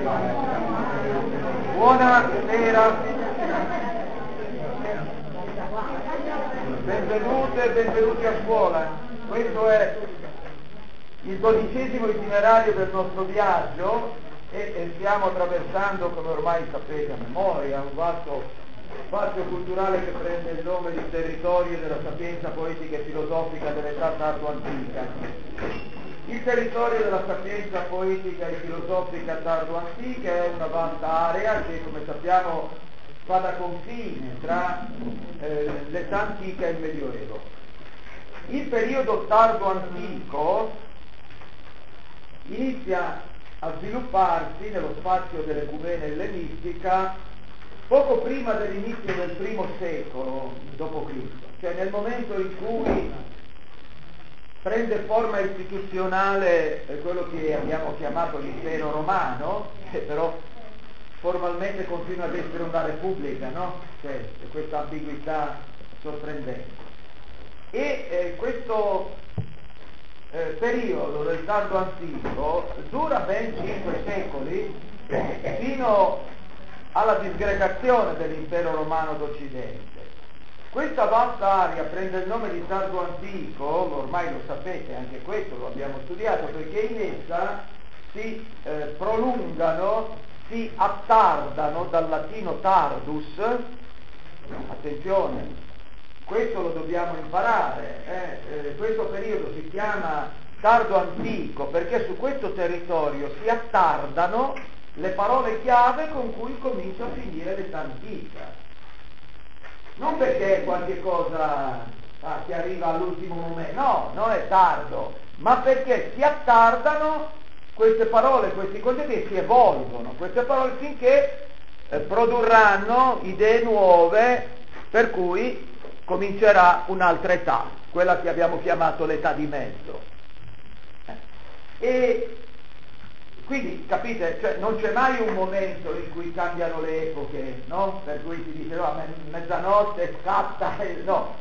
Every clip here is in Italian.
Buonasera, benvenute e benvenuti a scuola. Questo è il 12° itinerario del nostro viaggio e stiamo attraversando, come ormai sapete a memoria, un vasto spazio culturale che prende il nome di territorio della sapienza poetica e filosofica dell'età tardo-antica. Il territorio della sapienza poetica e filosofica tardo-antica è una vasta area che, come sappiamo, fa da confine tra l'età antica e il Medioevo. Il periodo tardo-antico inizia a svilupparsi nello spazio dell'ecumene ellenistica poco prima dell'inizio del I secolo d.C., cioè nel momento in cui prende forma istituzionale quello che abbiamo chiamato l'impero romano, che però formalmente continua ad essere una repubblica, no? C'è questa ambiguità sorprendente. E questo periodo del tardo antico dura ben 5 secoli, fino alla disgregazione dell'impero romano d'Occidente. Questa vasta area prende il nome di tardo antico, ormai lo sapete, anche questo lo abbiamo studiato, perché in essa si prolungano, si attardano, dal latino tardus, attenzione, questo lo dobbiamo imparare, questo periodo si chiama tardo antico perché su questo territorio si attardano le parole chiave con cui comincia a finire l'età antica. Non perché è qualche cosa che arriva all'ultimo momento, no, non è tardo, ma perché si attardano queste parole, questi concetti e si evolvono, queste parole finché produrranno idee nuove, per cui comincerà un'altra età, quella che abbiamo chiamato l'età di mezzo. E quindi, capite, cioè, non c'è mai un momento in cui cambiano le epoche, no? Per cui si dice, no, mezzanotte scatta, no.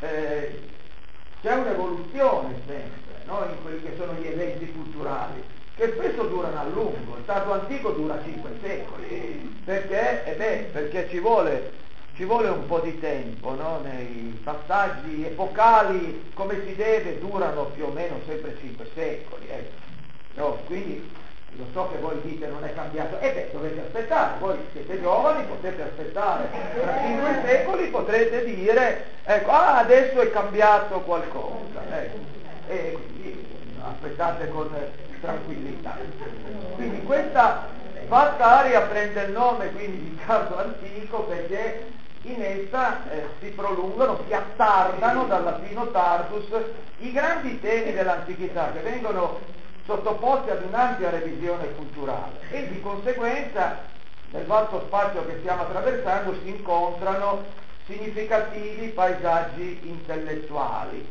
C'è un'evoluzione sempre, no? In quelli che sono gli eventi culturali, che spesso durano a lungo. Il tardo antico dura 5 secoli, perché ci vuole un po' di tempo, no? Nei passaggi epocali, come si deve, durano più o meno sempre 5 secoli, no? Quindi lo so che voi dite non è cambiato, dovete aspettare, voi siete giovani, potete aspettare, tra 5 secoli potrete dire, ecco, adesso è cambiato qualcosa, e quindi aspettate con tranquillità. Quindi questa vasta area prende il nome quindi di tardo antico perché in essa si prolungano, si attardano, dal latino tardus, i grandi temi dell'antichità che vengono sottoposti ad un'ampia revisione culturale e di conseguenza nel vasto spazio che stiamo attraversando si incontrano significativi paesaggi intellettuali.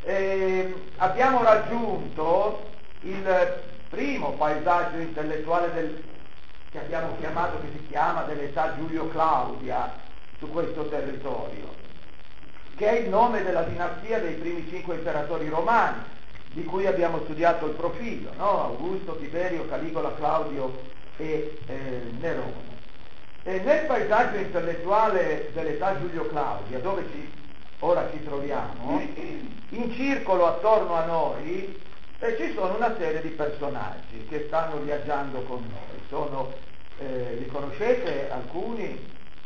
Abbiamo raggiunto il primo paesaggio intellettuale che abbiamo chiamato, che si chiama dell'età Giulio-Claudia su questo territorio, che è il nome della dinastia dei primi 5 imperatori romani, di cui abbiamo studiato il profilo, no? Augusto, Tiberio, Caligola, Claudio e Nerone. E nel paesaggio intellettuale dell'età Giulio-Claudia, dove ora ci troviamo, in circolo attorno a noi ci sono una serie di personaggi che stanno viaggiando con noi. Li conoscete alcuni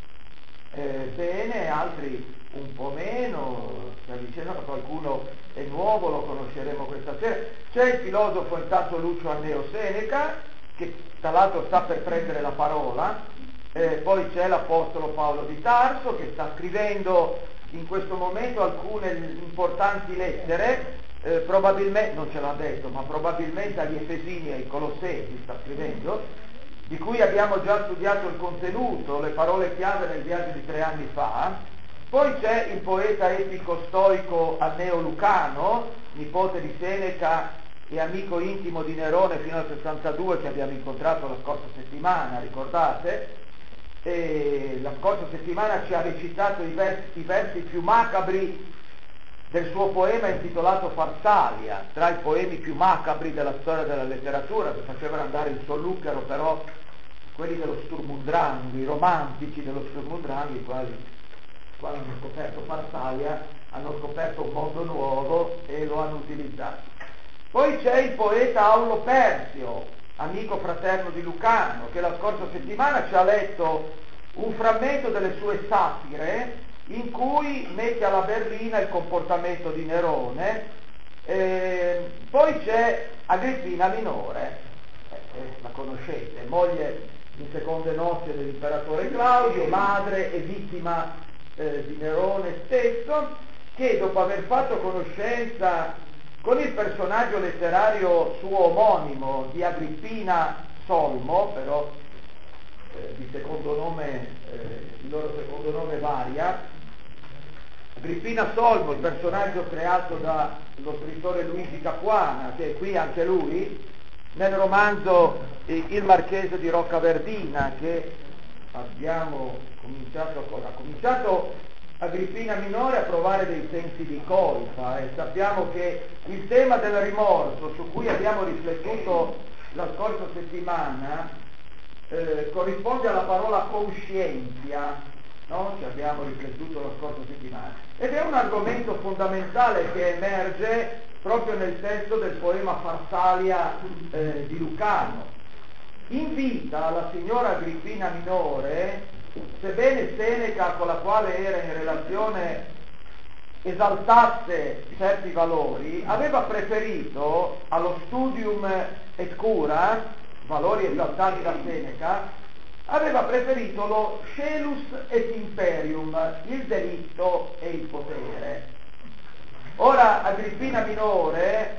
bene, altri un po' meno, si avvicinano, qualcuno è nuovo, lo conosceremo questa sera. C'è il filosofo intanto Lucio Anneo Seneca, che tra l'altro sta per prendere la parola, poi c'è l'Apostolo Paolo di Tarso, che sta scrivendo in questo momento alcune importanti lettere, probabilmente, non ce l'ha detto, ma probabilmente agli Efesini e ai Colossesi sta scrivendo, di cui abbiamo già studiato il contenuto, le parole chiave nel viaggio di 3 anni fa. Poi c'è il poeta epico stoico Anneo Lucano, nipote di Seneca e amico intimo di Nerone fino al 62, che abbiamo incontrato la scorsa settimana, ricordate? E la scorsa settimana ci ha recitato i versi più macabri del suo poema intitolato Farsalia, tra i poemi più macabri della storia della letteratura, che facevano andare il solluchero però quelli dello Sturm und Drang, i romantici dello Sturm und Drang, i quali quando hanno scoperto Farsalia hanno scoperto un mondo nuovo e lo hanno utilizzato. Poi c'è il poeta Aulo Persio, amico fraterno di Lucano, che la scorsa settimana ci ha letto un frammento delle sue satire in cui mette alla berlina il comportamento di Nerone. Poi c'è Agrippina Minore, la conoscete, moglie in seconde nozze dell'imperatore Claudio, madre e vittima di Nerone stesso, che dopo aver fatto conoscenza con il personaggio letterario suo omonimo di Agrippina Solmo, però di secondo nome, il loro secondo nome varia, Agrippina Solmo, il personaggio creato dallo scrittore Luigi Capuana, che è qui anche lui, nel romanzo Il Marchese di Roccaverdina, che abbiamo ha cominciato Agrippina Minore a provare dei sensi di colpa, e sappiamo che il tema del rimorso su cui abbiamo riflettuto la scorsa settimana corrisponde alla parola conscienza, no? Ci abbiamo riflettuto la scorsa settimana, ed è un argomento fondamentale che emerge proprio nel testo del poema Farsalia di Lucano. Invita la signora Agrippina Minore, sebbene Seneca, con la quale era in relazione, esaltasse certi valori, aveva preferito allo studium et cura, valori esaltati da Seneca, aveva preferito lo scelus et imperium, il delitto e il potere. Ora Agrippina Minore,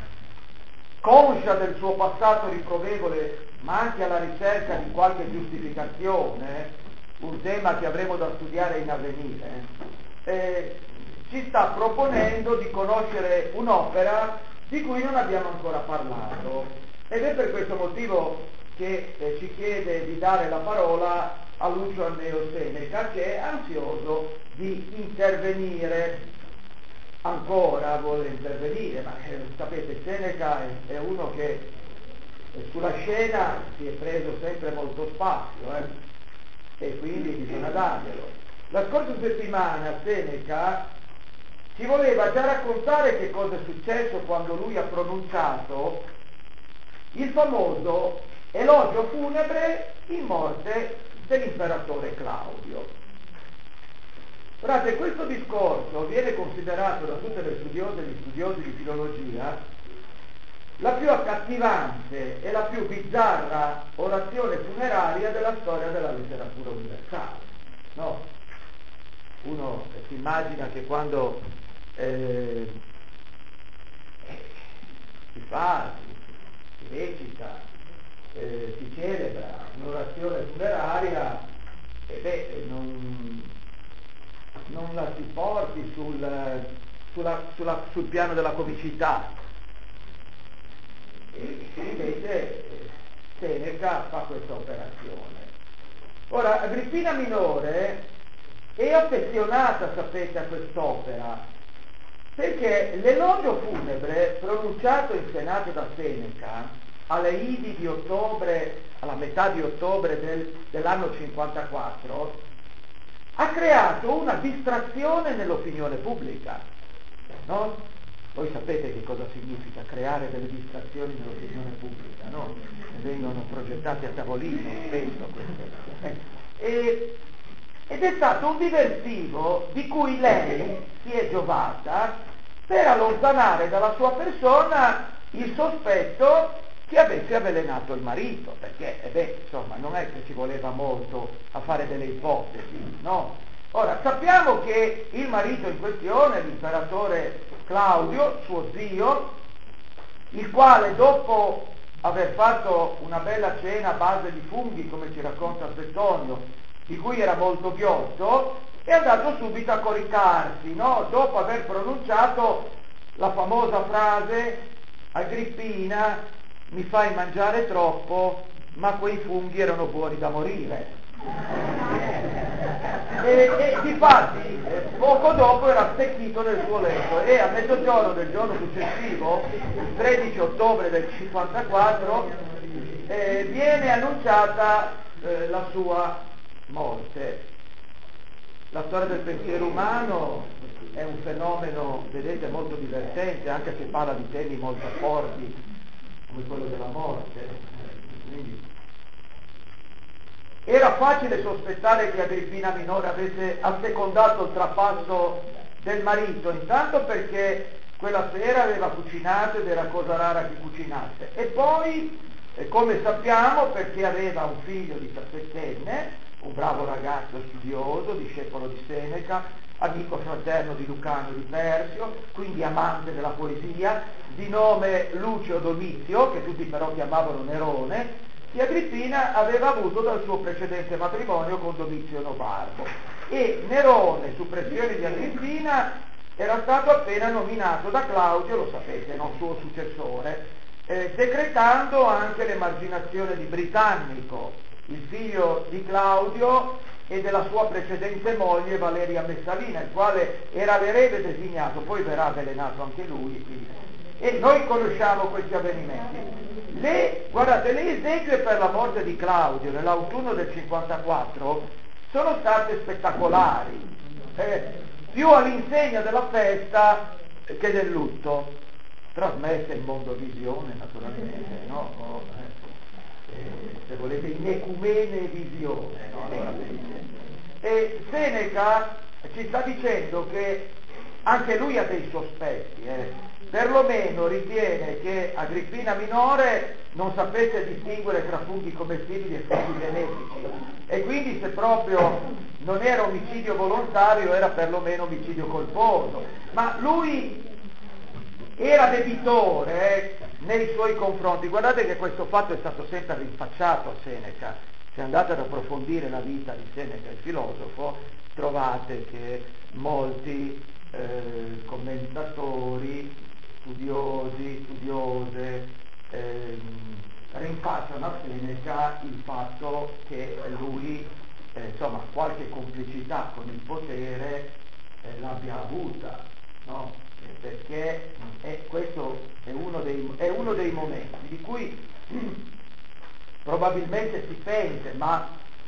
conscia del suo passato riprovevole, ma anche alla ricerca di qualche giustificazione, un tema che avremo da studiare in avvenire, ci sta proponendo di conoscere un'opera di cui non abbiamo ancora parlato, ed è per questo motivo che ci chiede di dare la parola a Lucio Anneo Seneca, che è ansioso di intervenire. Ancora vuole intervenire, ma sapete, Seneca è uno che sulla scena si è preso sempre molto spazio, e quindi bisogna darglielo. La scorsa settimana Seneca ci voleva già raccontare che cosa è successo quando lui ha pronunciato il famoso elogio funebre in morte dell'imperatore Claudio. Guardate, questo discorso viene considerato da tutte le studiose e gli studiosi di filologia la più accattivante e la più bizzarra orazione funeraria della storia della letteratura universale. No? Uno si immagina che quando si fa, si recita, si celebra un'orazione funeraria, non la si porti sul piano della comicità. E invece Seneca fa questa operazione. Ora, Agrippina Minore è affezionata, sapete, a quest'opera, perché l'elogio funebre pronunciato in Senato da Seneca alle Idi di ottobre, alla metà di ottobre dell'anno 54, ha creato una distrazione nell'opinione pubblica, no? Voi sapete che cosa significa creare delle distrazioni nell'opinione pubblica, no? Vengono progettate a tavolino spesso queste. Ed è stato un diversivo di cui lei si è giovata per allontanare dalla sua persona il sospetto che avesse avvelenato il marito, perché insomma non è che ci voleva molto a fare delle ipotesi, no? Ora, sappiamo che il marito in questione, l'imperatore Claudio, suo zio, il quale dopo aver fatto una bella cena a base di funghi, come ci racconta Suetonio, di cui era molto ghiotto, è andato subito a coricarsi, no? Dopo aver pronunciato la famosa frase: Agrippina, mi fai mangiare troppo, ma quei funghi erano buoni da morire. E difatti poco dopo era stecchito nel suo letto, e a mezzogiorno del giorno successivo, il 13 ottobre del 54, viene annunciata la sua morte. La storia del pensiero umano è un fenomeno, vedete, molto divertente, anche se parla di temi molto forti, come quello della morte. Quindi, era facile sospettare che Agrippina minore avesse assecondato il trapasso del marito, intanto perché quella sera aveva cucinato ed era cosa rara che cucinasse, e poi, come sappiamo, perché aveva un figlio 17enne, un bravo ragazzo studioso, discepolo di Seneca, amico fraterno di Lucano di Persio, quindi amante della poesia, di nome Lucio Domizio, che tutti però chiamavano Nerone, che Agrippina aveva avuto dal suo precedente matrimonio con Domizio Nobarbo. E Nerone, su pressione di Agrippina, era stato appena nominato da Claudio, lo sapete, non suo successore, decretando anche l'emarginazione di Britannico, il figlio di Claudio e della sua precedente moglie Valeria Messalina, il quale era l'erede designato, poi verrà avvelenato anche lui. E noi conosciamo questi avvenimenti. Guardate, le esequie per la morte di Claudio nell'autunno del 54 sono state spettacolari, più all'insegna della festa che del lutto, trasmesse in mondovisione naturalmente, no? Se volete in ecumene visione, no? Allora, e Seneca ci sta dicendo che anche lui ha dei sospetti, perlomeno ritiene che Agrippina minore non sapesse distinguere tra funghi commestibili e funghi benefici, e quindi se proprio non era omicidio volontario era perlomeno omicidio colposo, ma lui era debitore nei suoi confronti. Guardate che questo fatto è stato sempre rinfacciato a Seneca. Se andate ad approfondire la vita di Seneca, il filosofo, trovate che molti commentatori, studiosi, studiose, rinfacciano a Seneca il fatto che lui, insomma, qualche complicità con il potere l'abbia avuta, no? Perché questo è uno dei momenti di cui probabilmente si pente, ma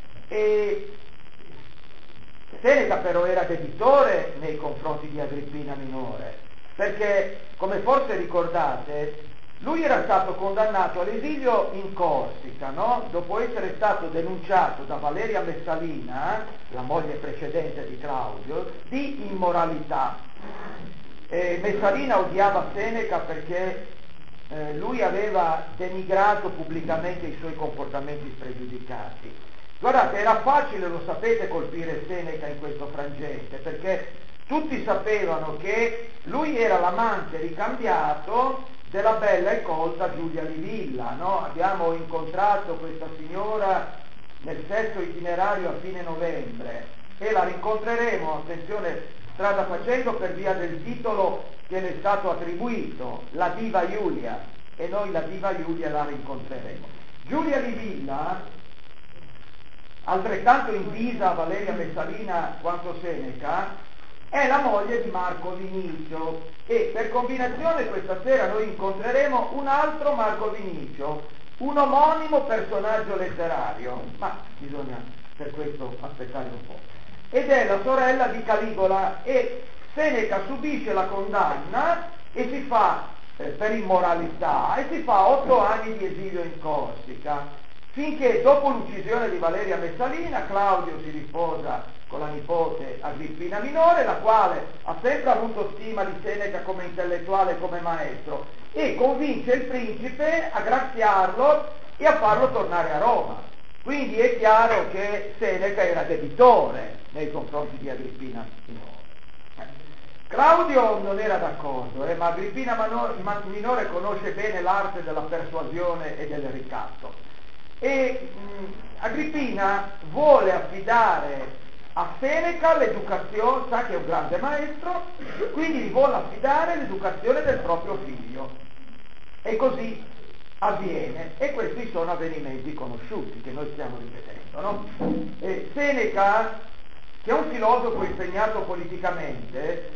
Seneca però era debitore nei confronti di Agrippina minore, perché, come forse ricordate, lui era stato condannato all'esilio in Corsica, no? Dopo essere stato denunciato da Valeria Messalina, la moglie precedente di Claudio, di immoralità. Messalina odiava Seneca perché lui aveva denigrato pubblicamente i suoi comportamenti spregiudicati. Guardate, era facile, lo sapete, colpire Seneca in questo frangente, perché tutti sapevano che lui era l'amante ricambiato della bella e colta Giulia Livilla, no? Abbiamo incontrato questa signora nel sesto itinerario a fine novembre e la rincontreremo, attenzione, strada facendo, per via del titolo che le è stato attribuito, la diva Giulia, e noi la diva Giulia la rincontreremo. Giulia Livilla, altrettanto invisa a Valeria Messalina quanto Seneca, è la moglie di Marco Vinicio, e per combinazione questa sera noi incontreremo un altro Marco Vinicio, un omonimo personaggio letterario, ma bisogna per questo aspettare un po', ed è la sorella di Caligola, e Seneca subisce la condanna e si fa per immoralità e si fa 8 anni di esilio in Corsica, finché dopo l'uccisione di Valeria Messalina Claudio si risposa con la nipote Agrippina minore, la quale ha sempre avuto stima di Seneca come intellettuale e come maestro, e convince il principe a graziarlo e a farlo tornare a Roma. Quindi è chiaro che Seneca era debitore nei confronti di Agrippina minore. Claudio non era d'accordo, ma Agrippina minore conosce bene l'arte della persuasione e del ricatto. E Agrippina vuole affidare a Seneca l'educazione, sa che è un grande maestro, quindi gli vuole affidare l'educazione del proprio figlio. E così avviene, e questi sono avvenimenti conosciuti che noi stiamo ripetendo, no? Seneca, che è un filosofo impegnato politicamente,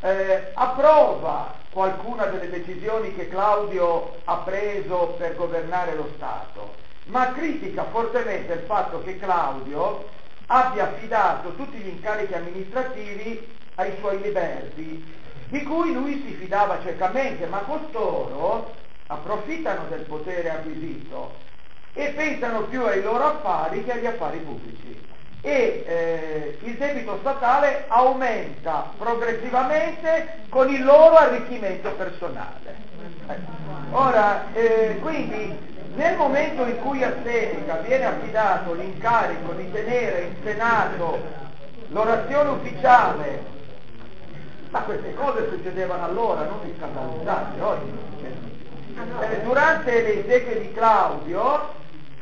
approva qualcuna delle decisioni che Claudio ha preso per governare lo Stato, ma critica fortemente il fatto che Claudio abbia affidato tutti gli incarichi amministrativi ai suoi liberti, di cui lui si fidava ciecamente, ma costoro approfittano del potere acquisito e pensano più ai loro affari che agli affari pubblici. E il debito statale aumenta progressivamente con il loro arricchimento personale. Ora, quindi, nel momento in cui a Seneca viene affidato l'incarico di tenere in Senato l'orazione ufficiale, ma queste cose succedevano allora, non vi scandalizzate, oggi non succedono. Durante le esequie di Claudio,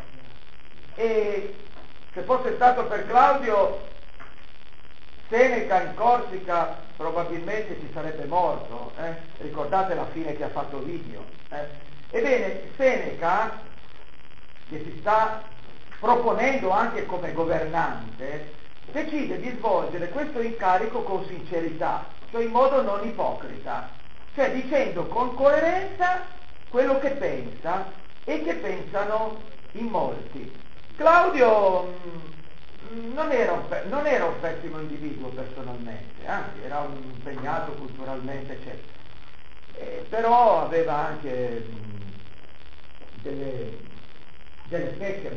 e se fosse stato per Claudio, Seneca in Corsica probabilmente ci sarebbe morto, ricordate la fine che ha fatto Livio. Ebbene, Seneca, che si sta proponendo anche come governante, decide di svolgere questo incarico con sincerità, cioè in modo non ipocrita, cioè dicendo con coerenza quello che pensa e che pensano in molti. Claudio non era un pessimo individuo personalmente, anzi era un impegnato culturalmente, eccetera. Però aveva anche delle pecche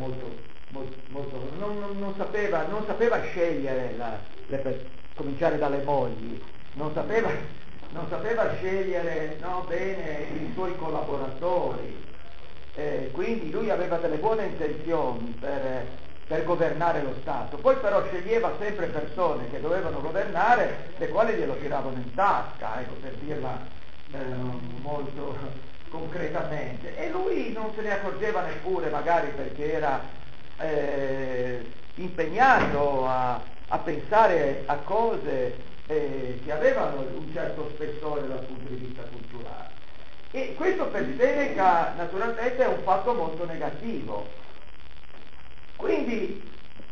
non sapeva scegliere, per cominciare dalle mogli, non sapeva scegliere bene i suoi collaboratori, quindi lui aveva delle buone intenzioni per governare lo Stato, poi però sceglieva sempre persone che dovevano governare, le quali glielo tiravano in tasca, ecco, per dirla molto concretamente, e lui non se ne accorgeva neppure, magari perché era impegnato a pensare a cose che avevano un certo spessore dal punto di vista culturale. E questo per Seneca naturalmente è un fatto molto negativo. Quindi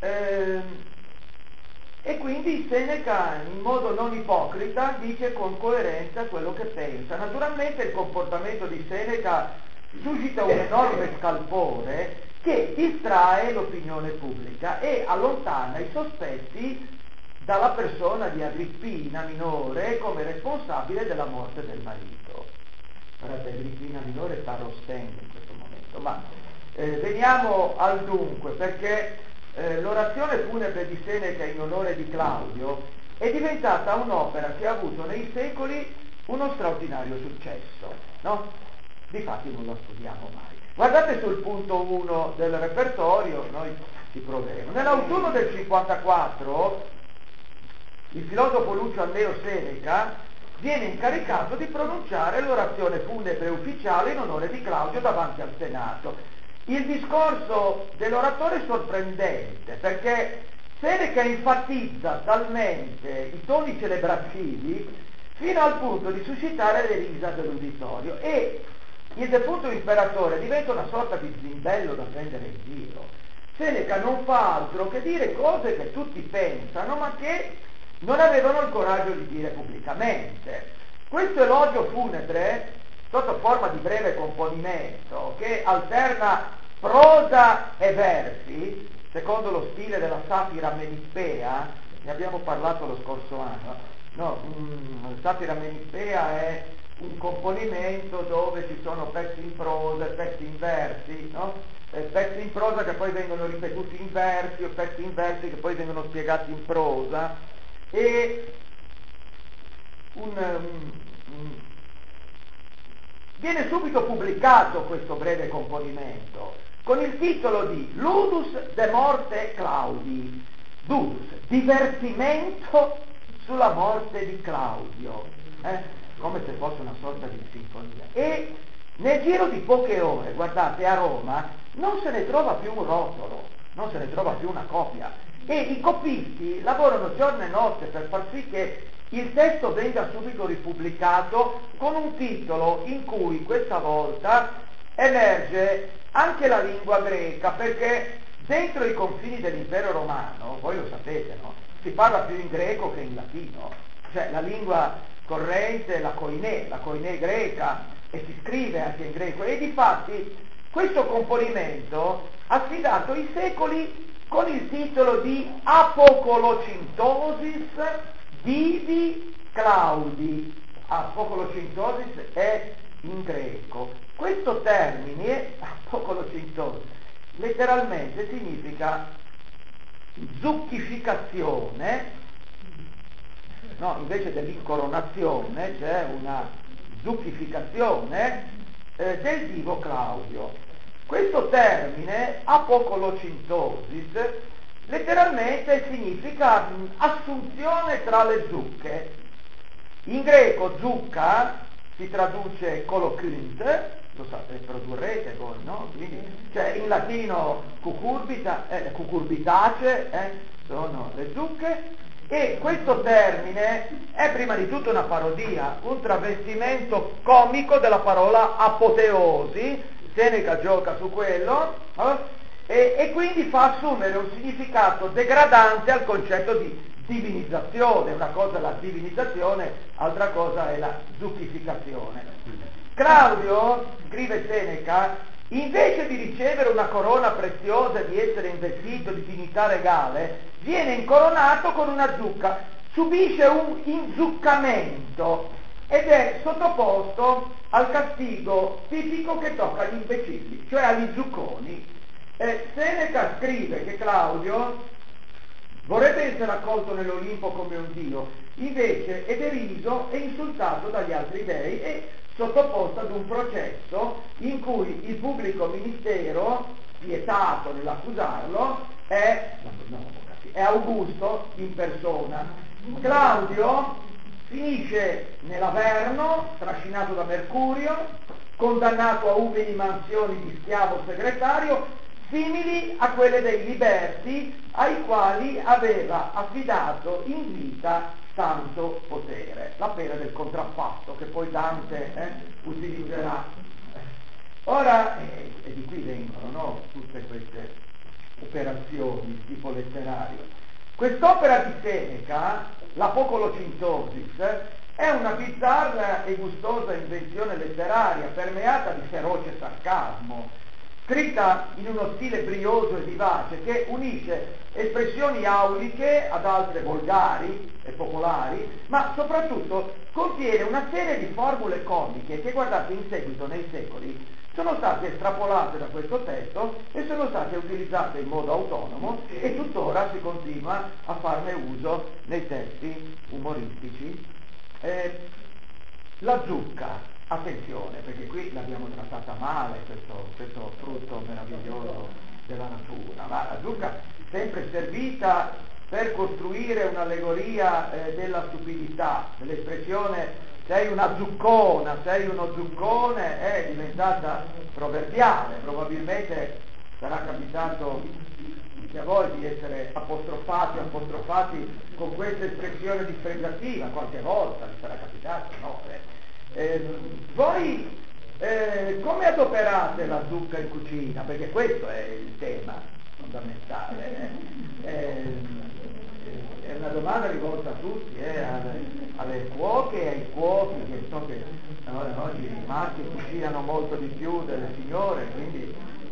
Seneca, in modo non ipocrita, dice con coerenza quello che pensa. Naturalmente il comportamento di Seneca suscita un enorme scalpore che distrae l'opinione pubblica e allontana i sospetti dalla persona di Agrippina minore come responsabile della morte del marito. Guardate, Agrippina minore sta arrostendo in questo momento, ma veniamo al dunque, perché l'orazione funebre di Seneca in onore di Claudio è diventata un'opera che ha avuto nei secoli uno straordinario successo, no? Difatti non la studiamo mai. Guardate sul punto 1 del repertorio, noi ci proveremo. Nell'autunno del 54 il filosofo Lucio Anneo Seneca viene incaricato di pronunciare l'orazione funebre ufficiale in onore di Claudio davanti al Senato. Il discorso dell'oratore è sorprendente, perché Seneca enfatizza talmente i toni celebrativi fino al punto di suscitare le risa dell'uditorio, e il defunto imperatore diventa una sorta di zimbello da prendere in giro. Seneca non fa altro che dire cose che tutti pensano, ma che non avevano il coraggio di dire pubblicamente. Questo elogio funebre, sotto forma di breve componimento, che alterna prosa e versi, secondo lo stile della satira menippea, ne abbiamo parlato lo scorso anno, la satira menippea è un componimento dove ci sono pezzi in prosa e pezzi in versi, no? Pezzi in prosa che poi vengono ripetuti in versi, o pezzi in versi che poi vengono spiegati in prosa, e viene subito pubblicato questo breve componimento con il titolo di Ludus de morte Claudi, Ludus, divertimento sulla morte di Claudio, come se fosse una sorta di sinfonia. E nel giro di poche ore, guardate, a Roma non se ne trova più un rotolo, non se ne trova più una copia, e i copisti lavorano giorno e notte per far sì che il testo venga subito ripubblicato con un titolo in cui questa volta emerge anche la lingua greca, perché dentro i confini dell'impero romano, voi lo sapete, no? Si parla più in greco che in latino, cioè la lingua corrente, la koiné greca, e si scrive anche in greco, e difatti Questo componimento ha sfidato i secoli con il titolo di Apocolocintosis Divi Claudi. Apocolocintosis è in greco. Questo termine, apocolocintosis, letteralmente significa zucchificazione, no, invece dell'incoronazione c'è una zucchificazione del divo Claudio. Questo termine, apocolocintosis, letteralmente significa assunzione tra le zucche. In greco zucca si traduce colocynt, lo sapete, produrrete voi, no? Quindi, cioè in latino cucurbitace, sono le zucche, e questo termine è prima di tutto una parodia, un travestimento comico della parola apoteosi. Seneca gioca su quello, e quindi fa assumere un significato degradante al concetto di divinizzazione. Una cosa è la divinizzazione, altra cosa è la zucchificazione. Claudio, scrive Seneca, invece di ricevere una corona preziosa e di essere investito di dignità regale, viene incoronato con una zucca, subisce un inzuccamento ed è sottoposto al castigo tipico che tocca agli imbecilli, cioè agli zucconi. Seneca scrive che Claudio vorrebbe essere accolto nell'Olimpo come un dio, invece è deriso e insultato dagli altri dei e sottoposto ad un processo in cui il pubblico ministero, spietato nell'accusarlo, è Augusto in persona. Claudio finisce nell'Averno, trascinato da Mercurio, condannato a umili mansioni di schiavo segretario, simili a quelle dei liberti ai quali aveva affidato in vita tanto potere, la pena del contraffatto che poi Dante utilizzerà. Ora, e di qui vengono, no, tutte queste operazioni di tipo letterario. Quest'opera di Seneca, l'Apocolocintosis, è una bizzarra e gustosa invenzione letteraria permeata di feroce sarcasmo, scritta in uno stile brioso e vivace che unisce espressioni auliche ad altre volgari e popolari, ma soprattutto contiene una serie di formule comiche che, guardate, in seguito nei secoli sono state estrapolate da questo testo e sono state utilizzate in modo autonomo e tuttora si continua a farne uso nei testi umoristici. La zucca, attenzione, perché qui l'abbiamo trattata male, questo frutto meraviglioso della natura, ma la zucca è sempre servita per costruire un'allegoria della stupidità, dell'espressione sei una zuccona, sei uno zuccone, è diventata proverbiale. Probabilmente sarà capitato anche a voi di essere apostrofati con questa espressione dispregiativa, qualche volta vi sarà capitato, no? Voi come adoperate la zucca in cucina? Perché questo è il tema fondamentale. È una domanda rivolta a tutti, alle cuoche e ai cuochi, che so che oggi i maschi cucinano molto di più delle signore, quindi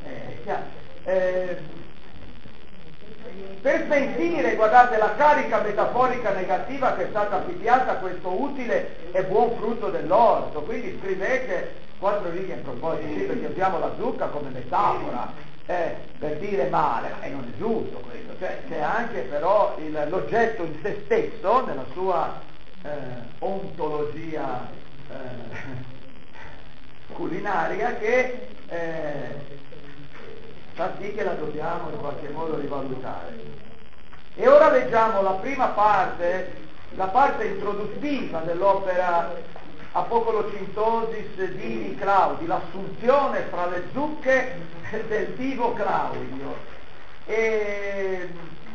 per sentire, guardate, la carica metaforica negativa che è stata affibbiata a questo utile e buon frutto dell'orto. Quindi scrivete 4 righe in proposito, perché usiamo la zucca come metafora per dire male, e non è giusto questo, cioè c'è anche però l'oggetto in se stesso, nella sua ontologia culinaria, che fa sì che la dobbiamo in qualche modo rivalutare. E ora leggiamo la prima parte, la parte introduttiva dell'opera Apocolocintosis Divi Claudi, l'assunzione fra le zucche del divo Claudio. E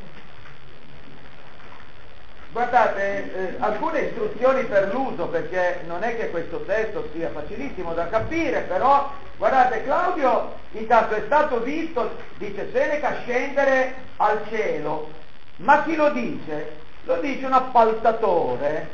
guardate, alcune istruzioni per l'uso, perché non è che questo testo sia facilissimo da capire, però guardate, Claudio intanto è stato visto, dice Seneca, scendere al cielo, ma chi lo dice? Lo dice un appaltatore.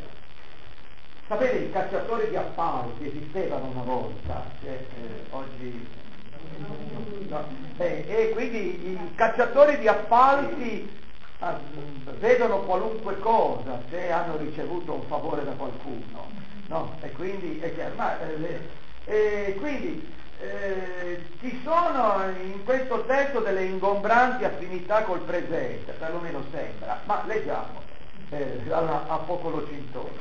Sapete, i cacciatori di appalti esistevano una volta, oggi No. E quindi i cacciatori di appalti vedono qualunque cosa se hanno ricevuto un favore da qualcuno, no? E quindi è chiaro, ci sono in questo testo delle ingombranti affinità col presente, perlomeno sembra, ma leggiamo a Popolo Cintoris.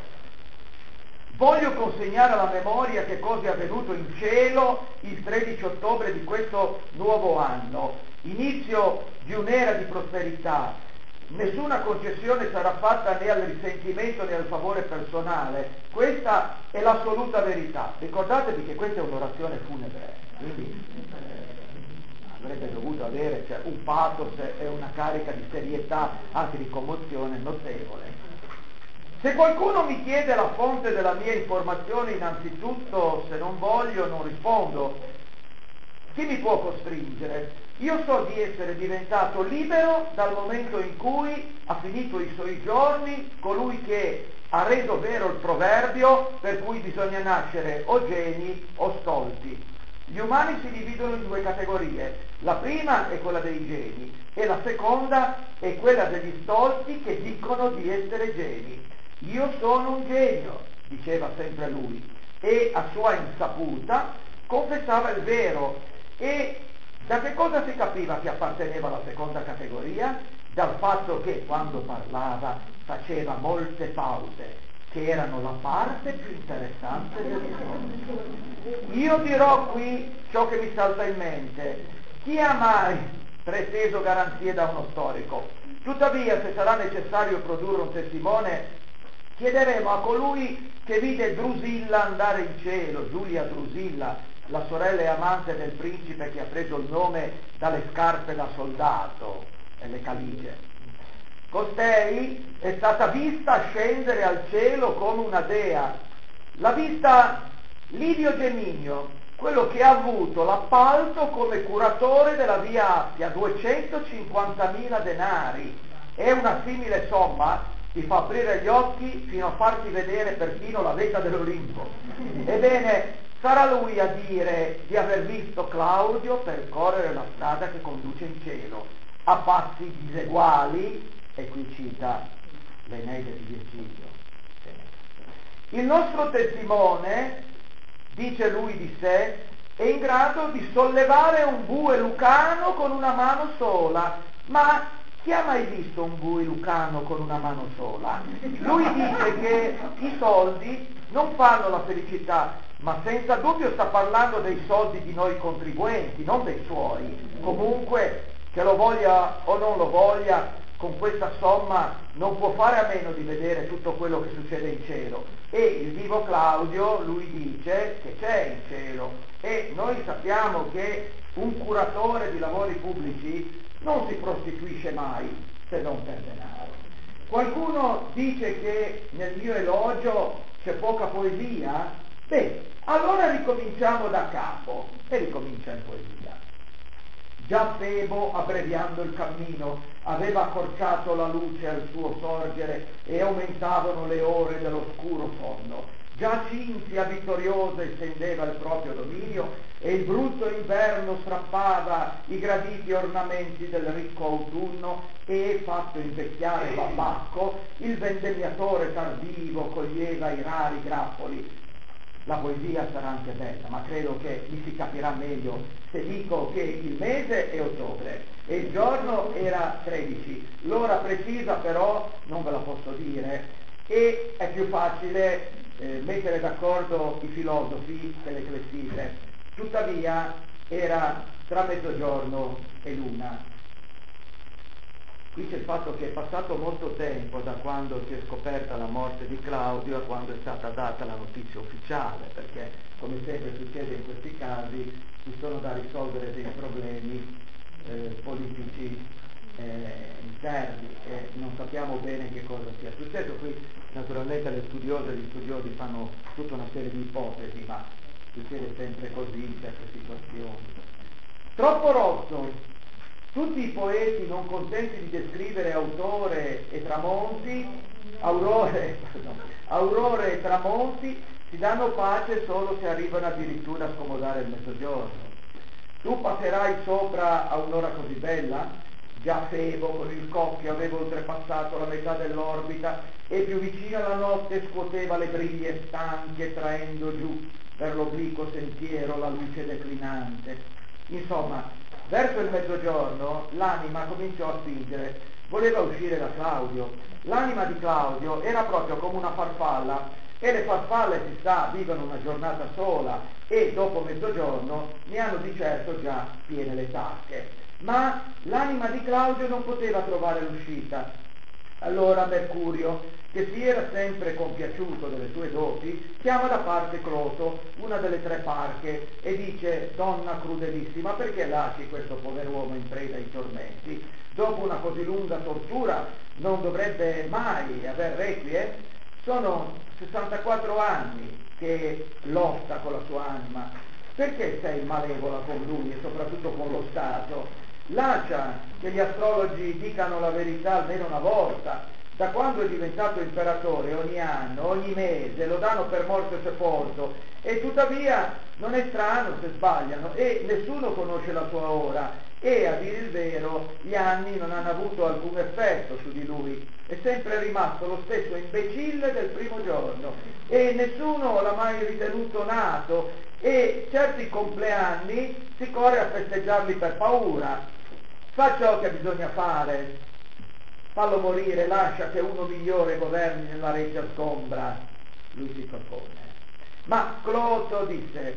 Voglio consegnare alla memoria che cosa è avvenuto in cielo il 13 ottobre di questo nuovo anno, inizio di un'era di prosperità. Nessuna concessione sarà fatta né al risentimento né al favore personale. Questa è l'assoluta verità. Ricordatevi che questa è un'orazione funebre, quindi avrebbe dovuto avere un pathos e una carica di serietà, anche di commozione notevole. Se qualcuno mi chiede la fonte della mia informazione, innanzitutto, se non voglio, non rispondo. Chi mi può costringere? Io so di essere diventato libero dal momento in cui ha finito i suoi giorni colui che ha reso vero il proverbio per cui bisogna nascere o geni o stolti. Gli umani si dividono in due categorie. La prima è quella dei geni e la seconda è quella degli stolti che dicono di essere geni. Io sono un genio, diceva sempre lui, e a sua insaputa confessava il vero. E da che cosa si capiva che apparteneva alla seconda categoria? Dal fatto che quando parlava faceva molte pause, che erano la parte più interessante del discorso. Io dirò qui ciò che mi salta in mente. Chi ha mai preteso garanzie da uno storico? Tuttavia, se sarà necessario produrre un testimone, chiederemo a colui che vide Drusilla andare in cielo, Giulia Drusilla, la sorella e amante del principe che ha preso il nome dalle scarpe da soldato e le caligie. Costei è stata vista scendere al cielo come una dea. L'ha vista Livio Geminio, quello che ha avuto l'appalto come curatore della via Appia, 250.000 denari. È una simile somma, ti fa aprire gli occhi fino a farti vedere perfino la vetta dell'Olimpo. Ebbene, sarà lui a dire di aver visto Claudio percorrere la strada che conduce in cielo, a passi diseguali, e qui cita l'Eneide di Virgilio. Il nostro testimone, dice lui di sé, è in grado di sollevare un bue lucano con una mano sola, ma chi ha mai visto un bue lucano con una mano sola? Lui dice che i soldi non fanno la felicità, ma senza dubbio sta parlando dei soldi di noi contribuenti, non dei suoi. Comunque, che lo voglia o non lo voglia, con questa somma non può fare a meno di vedere tutto quello che succede in cielo. E il vivo Claudio, lui dice che c'è in cielo, e noi sappiamo che un curatore di lavori pubblici non si prostituisce mai se non per denaro. Qualcuno dice che nel mio elogio c'è poca poesia? Beh, allora ricominciamo da capo, e ricomincia in poesia. Già Febo, abbreviando il cammino, aveva accorciato la luce al suo sorgere e aumentavano le ore dell'oscuro sonno. Già Cinzia vittoriosa estendeva il proprio dominio e il brutto inverno strappava i graditi ornamenti del ricco autunno e, fatto invecchiare Babacco, il vendemmiatore tardivo coglieva i rari grappoli. La poesia sarà anche bella, ma credo che mi si capirà meglio se dico che il mese è ottobre e il giorno era 13. L'ora precisa però non ve la posso dire, e è più facile mettere d'accordo i filosofi che le clessidre. Tuttavia era tra mezzogiorno e l'una. Qui c'è il fatto che è passato molto tempo da quando si è scoperta la morte di Claudio a quando è stata data la notizia ufficiale, perché come sempre succede in questi casi ci sono da risolvere dei problemi politici interni e non sappiamo bene che cosa sia successo. Qui naturalmente le studiose e gli studiosi fanno tutta una serie di ipotesi, ma succede sempre così in certe situazioni. Troppo rosso. Tutti i poeti non contenti di descrivere aurore e tramonti si danno pace solo se arrivano addirittura a scomodare il mezzogiorno. Tu passerai sopra a un'ora così bella? Già Febo con il Cocchio aveva oltrepassato la metà dell'orbita e più vicina alla notte scuoteva le briglie stanche traendo giù per l'obliquo sentiero la luce declinante. Insomma, verso il mezzogiorno l'anima cominciò a spingere, voleva uscire da Claudio. L'anima di Claudio era proprio come una farfalla e le farfalle, si sa, vivono una giornata sola e dopo mezzogiorno ne hanno di certo già piene le tasche. Ma l'anima di Claudio non poteva trovare l'uscita. Allora Mercurio, che si era sempre compiaciuto delle sue doti, chiama da parte Cloto, una delle tre parche, e dice: donna crudelissima, perché lasci questo pover'uomo in preda ai tormenti? Dopo una così lunga tortura non dovrebbe mai aver requie? Sono 64 anni che lotta con la sua anima. Perché sei malevola con lui e soprattutto con lo Stato? Lascia che gli astrologi dicano la verità almeno una volta. Da quando è diventato imperatore ogni anno, ogni mese lo danno per morto e sepolto e tuttavia non è strano se sbagliano e nessuno conosce la sua ora e a dire il vero gli anni non hanno avuto alcun effetto su di lui, è sempre rimasto lo stesso imbecille del primo giorno e nessuno l'ha mai ritenuto nato e certi compleanni si corre a festeggiarli per paura. Fa ciò che bisogna fare, fallo morire, lascia che uno migliore governi nella reggia sgombra. Lui si propone. Ma Cloto disse: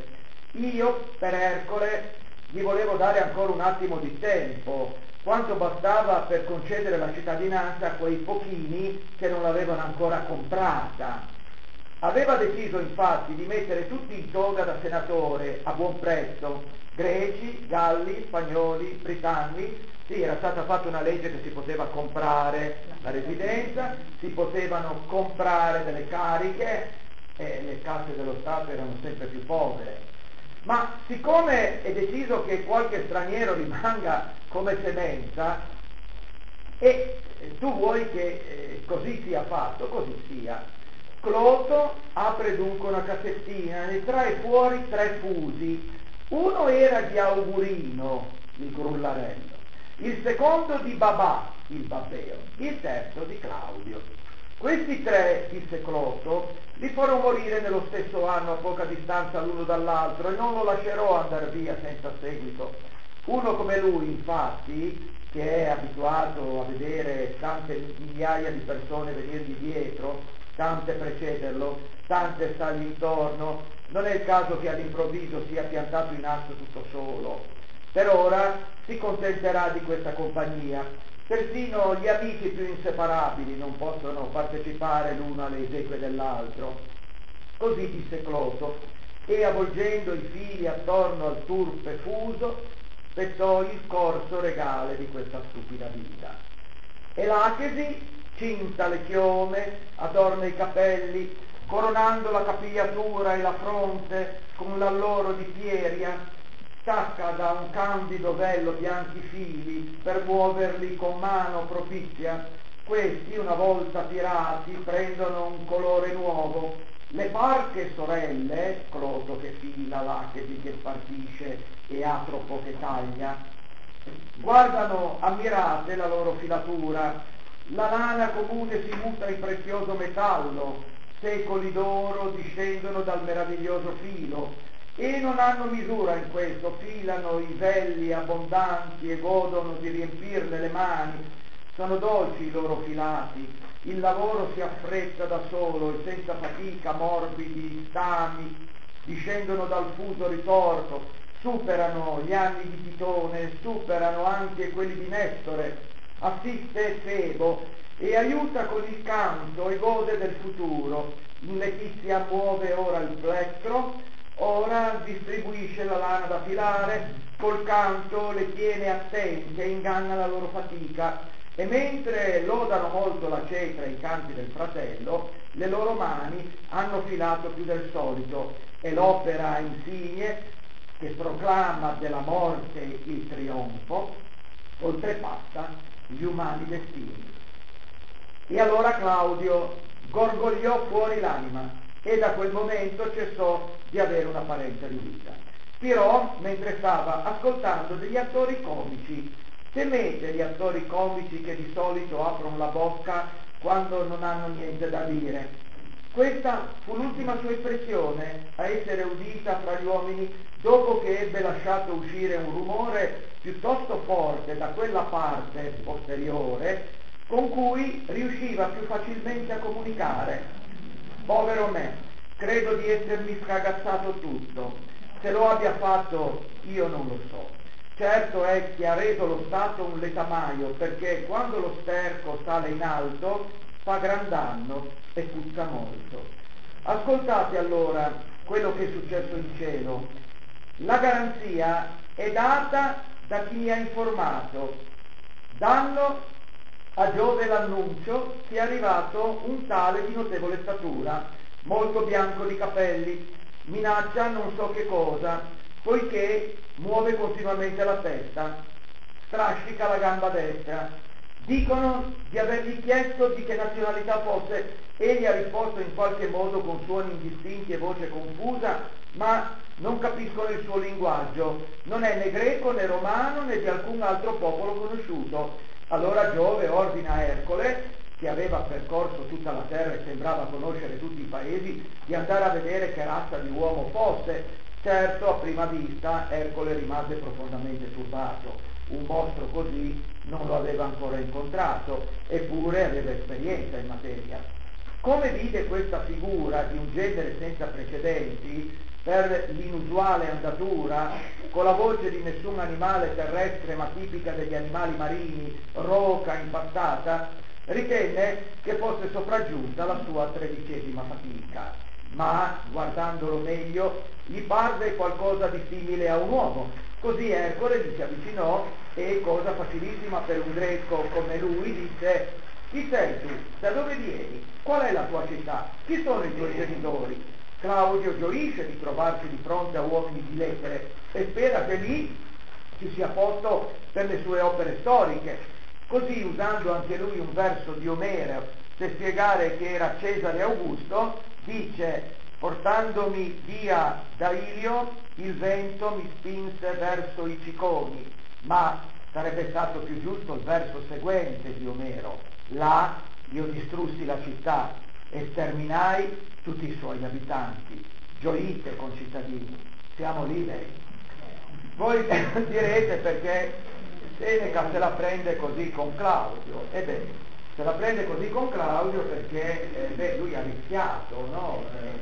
io per Ercole gli volevo dare ancora un attimo di tempo, quanto bastava per concedere la cittadinanza a quei pochini che non l'avevano ancora comprata. Aveva deciso infatti di mettere tutti in toga da senatore a buon prezzo, greci, galli, spagnoli, britanni. Sì, era stata fatta una legge che si poteva comprare la residenza, si potevano comprare delle cariche e le casse dello Stato erano sempre più povere. Ma siccome è deciso che qualche straniero rimanga come semenza e tu vuoi che così sia fatto, così sia. Cloto apre dunque una cassettina, ne trae fuori 3 fusi. Uno era di Augurino, il grullarello, il secondo di Babà, il babbeo, il terzo di Claudio. Questi 3, disse Cloto, li farò morire nello stesso anno a poca distanza l'uno dall'altro e non lo lascerò andare via senza seguito. Uno come lui, infatti, che è abituato a vedere tante migliaia di persone venirgli dietro, tante precederlo, tante stargli intorno, non è il caso che all'improvviso sia piantato in atto tutto solo. Per ora si contenterà di questa compagnia. Persino gli amici più inseparabili non possono partecipare l'uno alle esequie dell'altro. Così disse Cloto, e avvolgendo i fili attorno al turpe fuso, spezzò il corso regale di questa stupida vita. E l'Achesi, cinta le chiome, adorna i capelli, coronando la capigliatura e la fronte con l'alloro di Pieria, stacca da un candido vello bianchi fili per muoverli con mano propizia. Questi, una volta tirati, prendono un colore nuovo. Le parche sorelle, Cloto che fila, l'Achesi che spartisce e Atropo che taglia, guardano ammirate la loro filatura. La lana comune si muta in prezioso metallo, secoli d'oro discendono dal meraviglioso filo e non hanno misura in questo, filano i velli abbondanti e godono di riempirne le mani. Sono dolci i loro filati, il lavoro si affretta da solo e senza fatica morbidi stami discendono dal fuso ritorto, superano gli anni di Titone, superano anche quelli di Nestore. Assiste Febo e aiuta con il canto e gode del futuro. In letizia muove ora il plettro, ora distribuisce la lana da filare, col canto le tiene attente e inganna la loro fatica. E mentre lodano molto la cetra e i canti del fratello, le loro mani hanno filato più del solito e l'opera insigne, che proclama della morte il trionfo, oltrepassa gli umani destini. E allora Claudio gorgogliò fuori l'anima e da quel momento cessò di avere un'apparenza di vita. spirò mentre stava ascoltando degli attori comici. Temete gli attori comici che di solito aprono la bocca quando non hanno niente da dire. Questa fu l'ultima sua espressione a essere udita fra gli uomini dopo che ebbe lasciato uscire un rumore piuttosto forte da quella parte posteriore con cui riusciva più facilmente a comunicare. Povero me, credo di essermi scagazzato tutto. Se lo abbia fatto io non lo so. Certo è che ha reso lo Stato un letamaio, perché quando lo sterco sale in alto fa gran danno e puzza molto. Ascoltate allora quello che è successo in cielo. La garanzia è data da chi mi ha informato. Danno a Giove l'annuncio che è arrivato un tale di notevole statura, molto bianco di capelli, minaccia non so che cosa, poiché muove continuamente la testa, strascica la gamba destra. Dicono di avergli chiesto di che nazionalità fosse. Egli ha risposto in qualche modo con suoni indistinti e voce confusa, ma non capiscono il suo linguaggio. Non è né greco né romano né di alcun altro popolo conosciuto. Allora Giove ordina a Ercole, che aveva percorso tutta la terra e sembrava conoscere tutti i paesi, di andare a vedere che razza di uomo fosse. Certo, a prima vista Ercole rimase profondamente turbato. Un mostro così non lo aveva ancora incontrato, eppure aveva esperienza in materia. Come vide questa figura di un genere senza precedenti, per l'inusuale andatura, con la voce di nessun animale terrestre ma tipica degli animali marini, roca, impastata, ritenne che fosse sopraggiunta la sua 13ª fatica. Ma, guardandolo meglio, gli parve qualcosa di simile a un uomo. Così Ercole gli si avvicinò e, cosa facilissima per un greco come lui, disse: chi sei tu? Da dove vieni? Qual è la tua città? Chi sono i tuoi genitori? Claudio gioisce di trovarsi di fronte a uomini di lettere e spera che lì ci sia posto per le sue opere storiche. Così, usando anche lui un verso di Omero per spiegare che era Cesare Augusto, dice: portandomi via da Ilio, il vento mi spinse verso i Ciconi. Ma sarebbe stato più giusto il verso seguente di Omero: là io distrussi la città e sterminai tutti i suoi abitanti. Gioite, concittadini, siamo liberi. Voi direte perché Seneca se la prende così con Claudio. Ebbene, se la prende così con Claudio perché lui ha rischiato, no?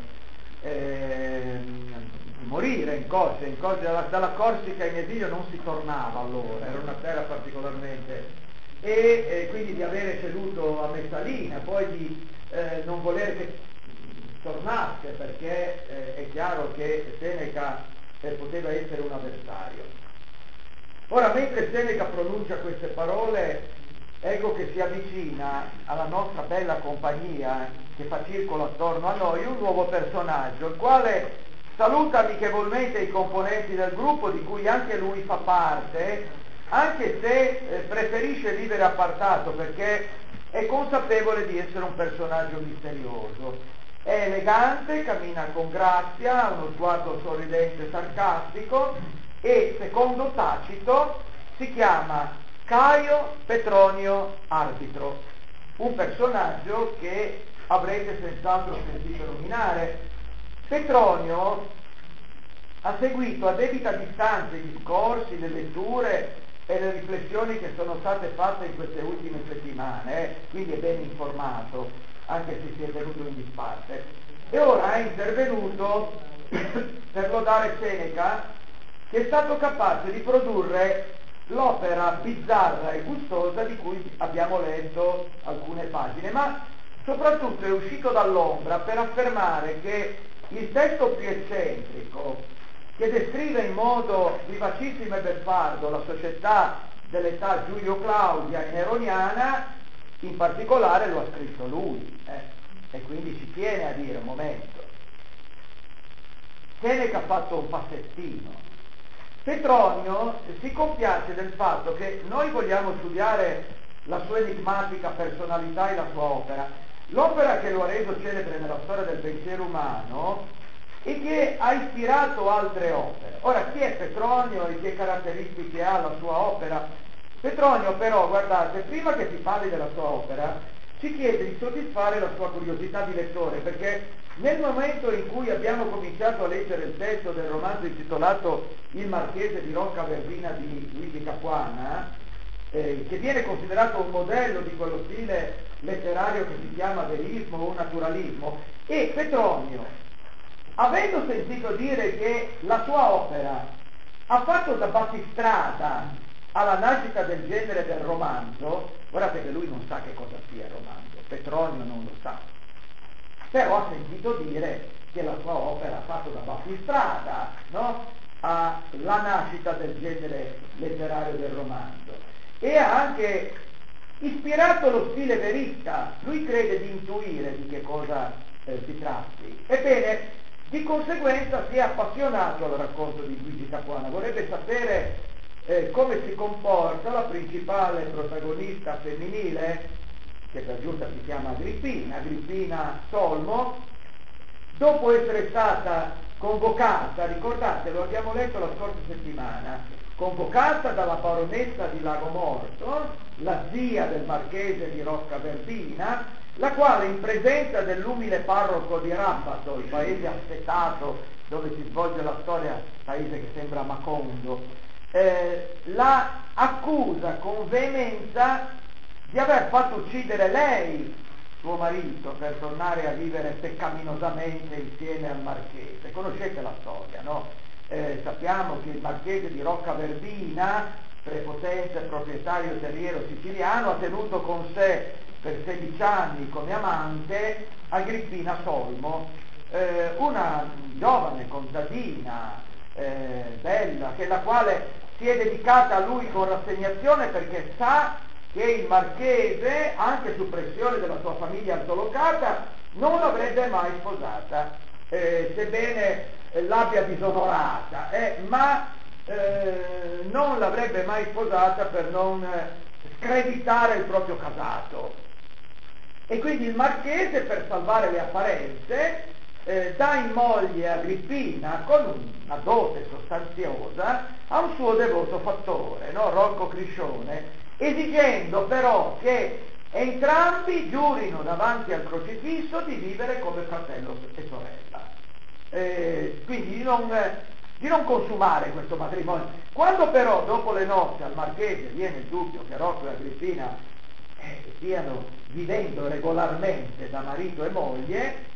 Di morire in Corsica, dalla Corsica in esilio non si tornava allora, era una terra particolarmente, e quindi di avere ceduto a Messalina, poi di non volere che tornasse, perché è chiaro che Seneca poteva essere un avversario. Ora, mentre Seneca pronuncia queste parole, ecco che si avvicina alla nostra bella compagnia che fa circolo attorno a noi un nuovo personaggio, il quale saluta amichevolmente i componenti del gruppo di cui anche lui fa parte, anche se preferisce vivere appartato perché è consapevole di essere un personaggio misterioso. È elegante, cammina con grazia, ha uno sguardo sorridente e sarcastico e, secondo Tacito, si chiama Caio Petronio Arbitro, un personaggio che avrete senz'altro sentito nominare. Petronio ha seguito a debita distanza i discorsi, le letture e le riflessioni che sono state fatte in queste ultime settimane, quindi è ben informato, anche se si è tenuto in disparte. E ora è intervenuto per lodare Seneca, che è stato capace di produrre l'opera bizzarra e gustosa di cui abbiamo letto alcune pagine, ma soprattutto è uscito dall'ombra per affermare che il testo più eccentrico, che descrive in modo vivacissimo e beffardo la società dell'età Giulio-Claudia e neroniana, in particolare lo ha scritto lui, e quindi ci tiene a dire un momento. Seneca ha fatto un passettino. Petronio si compiace del fatto che noi vogliamo studiare la sua enigmatica personalità e la sua opera. L'opera che lo ha reso celebre nella storia del pensiero umano e che ha ispirato altre opere. Ora, chi è Petronio e che caratteristiche ha la sua opera? Petronio però, guardate, prima che si parli della sua opera, ci chiede di soddisfare la sua curiosità di lettore, perché nel momento in cui abbiamo cominciato a leggere il testo del romanzo intitolato Il Marchese di Roccaverdina di Luigi Capuana, che viene considerato un modello di quello stile letterario che si chiama verismo o naturalismo, e Petronio, avendo sentito dire che la sua opera ha fatto da battistrada alla nascita del genere del romanzo, guardate che lui non sa che cosa sia il romanzo, Petronio non lo sa, però ha sentito dire che la sua opera ha fatto da battistrada, no? Alla nascita del genere letterario del romanzo, e ha anche ispirato lo stile verista. Lui crede di intuire di che cosa si tratti. Ebbene, di conseguenza si è appassionato al racconto di Luigi Capuana, vorrebbe sapere come si comporta la principale protagonista femminile, che per giunta si chiama Agrippina Solmo, dopo essere stata convocata, ricordate, lo abbiamo letto la scorsa settimana, convocata dalla baronessa di Lagomorto, la zia del marchese di Roccaverdina, la quale in presenza dell'umile parroco di Rabbato, il paese assetato dove si svolge la storia, paese che sembra Macondo, la accusa con veemenza di aver fatto uccidere lei, suo marito, per tornare a vivere peccaminosamente insieme al marchese. Conoscete la storia, no? Sappiamo che il marchese di Roccaverdina, prepotente proprietario terriero siciliano, ha tenuto con sé per 16 anni come amante Agrippina Solmo, una giovane contadina bella, la quale si è dedicata a lui con rassegnazione perché sa che il marchese, anche su pressione della sua famiglia altolocata, non l'avrebbe mai sposata, sebbene l'abbia disonorata, ma non l'avrebbe mai sposata per non screditare il proprio casato. E quindi il marchese, per salvare le apparenze, dà in moglie Agrippina con una dote sostanziosa a un suo devoto fattore, no? Rocco Criscione, esigendo però che entrambi giurino davanti al crocifisso di vivere come fratello e sorella, quindi di non consumare questo matrimonio. Quando però dopo le nozze al marchese viene il dubbio che Rocco e Agrippina stiano vivendo regolarmente da marito e moglie,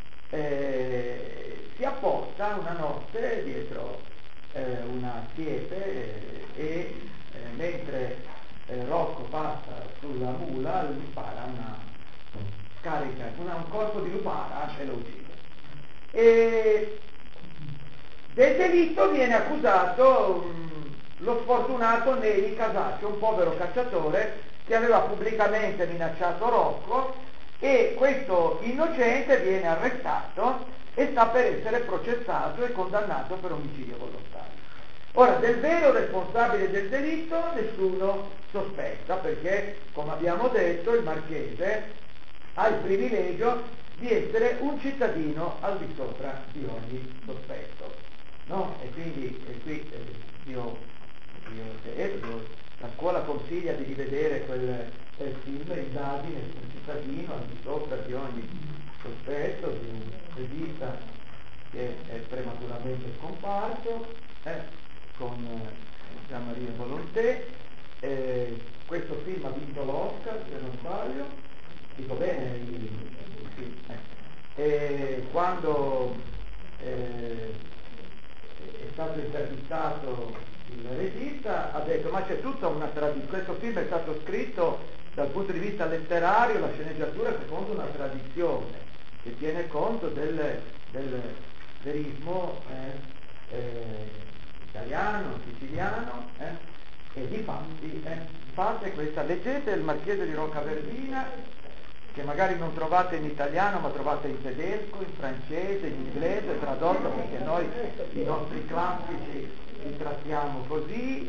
si apposta una notte dietro una siepe e mentre Rocco passa sulla mula gli spara una scarica, un colpo di lupara e lo uccide. E del delitto viene accusato lo sfortunato Neri Casaccio, un povero cacciatore che aveva pubblicamente minacciato Rocco, e questo innocente viene arrestato e sta per essere processato e condannato per omicidio volontario. Ora, del vero responsabile del delitto nessuno sospetta, perché, come abbiamo detto, il marchese ha il privilegio di essere un cittadino al di sopra di ogni sospetto, no? E quindi qui la scuola consiglia di rivedere quel film, Indagine su un cittadino al di sopra di ogni sospetto, di un regista che è prematuramente scomparso, con Jean-Marie Volonté. Questo film ha vinto l'Oscar, se non sbaglio, dico bene, quando è stato intervistato il regista ha detto: ma c'è tutta una tradizione, questo film è stato scritto dal punto di vista letterario, la sceneggiatura secondo una tradizione che tiene conto del verismo italiano, siciliano, e di fatti questa, leggete il Marchese di Roccaverdina, che magari non trovate in italiano ma trovate in tedesco, in francese, in inglese, tradotto, perché noi i nostri classici li trattiamo così,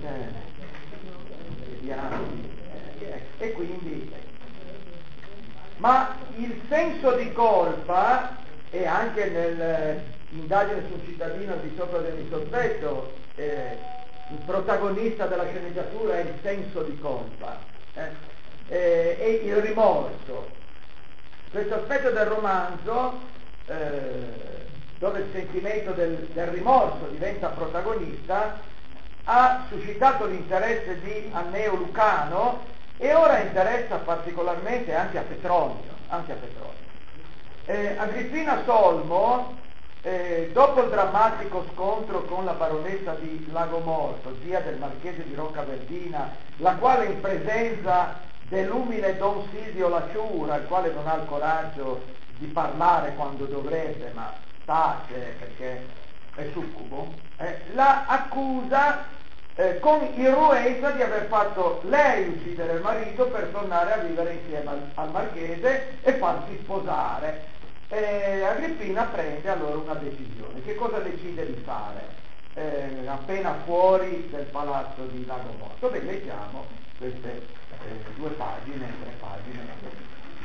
vediamo, e quindi ma il senso di colpa, e anche nell'indagine su un cittadino al di sopra del sospetto, il protagonista della sceneggiatura è il senso di colpa, e il rimorso. Questo aspetto del romanzo, dove il sentimento del rimorso diventa protagonista, ha suscitato l'interesse di Anneo Lucano e ora interessa particolarmente anche a Petronio. Agrippina Solmo, dopo il drammatico scontro con la baronessa di Lagomorto, zia del marchese di Roccaverdina, la quale in presenza dell'umile Don Silvio Laciura, il quale non ha il coraggio di parlare quando dovrebbe, ma tace perché è succubo, la accusa con irruenza di aver fatto lei uccidere il marito per tornare a vivere insieme al marchese e farsi sposare. Agrippina prende allora una decisione. Che cosa decide di fare? Appena fuori del palazzo di Lagomorto? Beh, leggiamo queste 2 pagine, 3 pagine.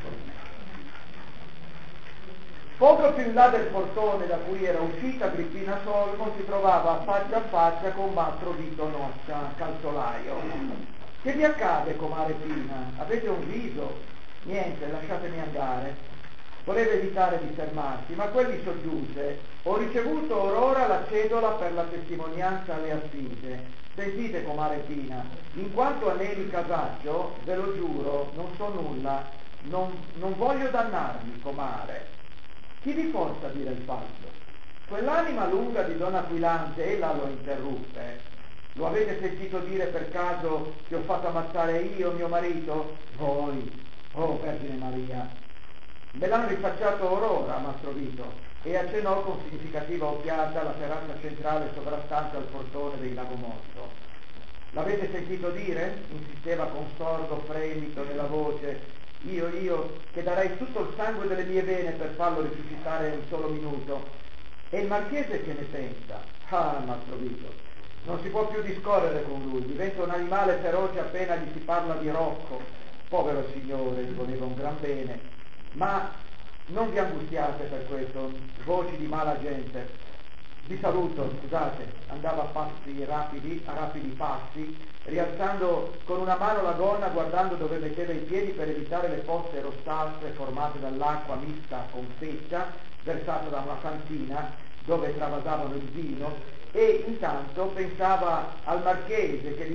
Poco più in là del portone da cui era uscita Agrippina Solmo si trovava faccia a faccia con Mastro Vito Noccia, calzolaio. Che vi accade, comare Pina? Avete un viso? Niente, lasciatemi andare. Voleva evitare di fermarsi, ma quelli soggiunse: ho ricevuto or ora la cedola per la testimonianza alle assise. Sentite, comare Pina, in quanto a Neri Casaccio, ve lo giuro, non so nulla, non voglio dannarmi, comare. Chi vi forza a dire il falso? Quell'anima lunga di Don Aquilante, ella lo interruppe. Lo avete sentito dire per caso che ho fatto ammazzare io mio marito? Voi, oh Vergine Maria. Me l'hanno rifacciato or ora, Mastro Vito, e accennò con significativa occhiata la terrazza centrale sovrastante al portone dei Lagomorto. L'avete sentito dire? Insisteva con sordo fremito nella voce. Io, che darei tutto il sangue delle mie vene per farlo risuscitare in un solo minuto. E il marchese che ne pensa? Ah, Mastro Vito, non si può più discorrere con lui, diventa un animale feroce appena gli si parla di Rocco. Povero signore, gli voleva un gran bene, ma non vi angustiate per questo, voci di mala gente. Vi saluto, scusate, andava a passi rapidi passi, rialzando con una mano la gonna, guardando dove metteva i piedi per evitare le fosse rossastre formate dall'acqua mista con feccia, versata da una cantina dove travasavano il vino, e intanto pensava al marchese che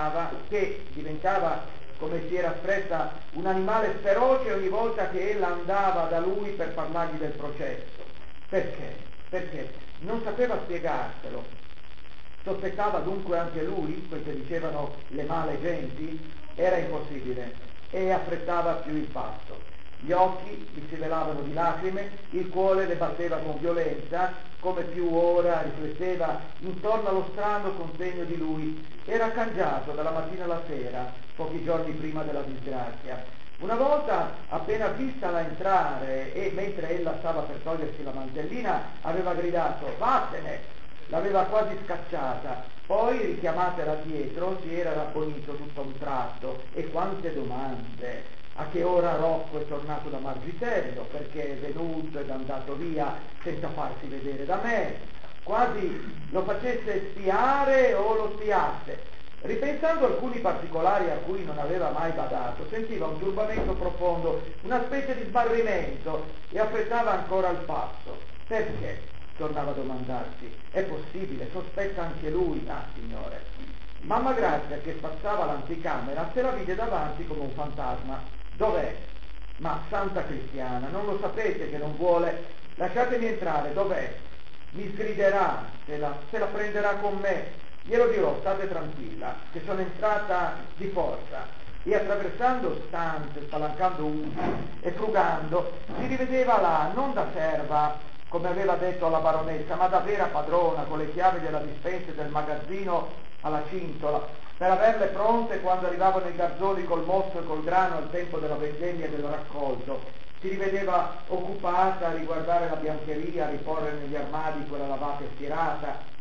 diventava, come si era espressa, un animale feroce ogni volta che ella andava da lui per parlargli del processo. Perché? Perché non sapeva spiegarselo. Sospettava dunque anche lui, quel che dicevano le male genti? Era impossibile, e affrettava più il passo. Gli occhi gli si velavano di lacrime, il cuore le batteva con violenza, come più ora rifletteva intorno allo strano contegno di lui. Era cangiato dalla mattina alla sera, pochi giorni prima della disgrazia. Una volta, appena vistala entrare, e mentre ella stava per togliersi la mantellina, aveva gridato: vattene! L'aveva quasi scacciata. Poi, richiamatela dietro, si era rabbonito tutto a un tratto. E quante domande! A che ora Rocco è tornato da Margitello? Perché è venuto ed è andato via senza farsi vedere da me? Quasi lo facesse spiare o lo spiasse. Ripensando alcuni particolari a cui non aveva mai badato, sentiva un turbamento profondo, una specie di sbarrimento, e affrettava ancora il passo. Perché? Tornava a domandarsi. È possibile, sospetta anche lui. Ah, signore. Mamma Grazia, che passava l'anticamera, se la vide davanti come un fantasma. Dov'è? Ma santa cristiana, non lo sapete che non vuole? Lasciatemi entrare, dov'è? Mi sgriderà, se la prenderà con me. Glielo dirò, state tranquilla, che sono entrata di forza. E attraversando stanze, spalancando usci e frugando, si rivedeva là, non da serva, come aveva detto alla baronessa, ma da vera padrona, con le chiavi della dispensa e del magazzino alla cintola, per averle pronte quando arrivavano i garzoni col mosto e col grano al tempo della vendemmia e del raccolto. Si rivedeva occupata a riguardare la biancheria, a riporre negli armadi quella lavata e stirata.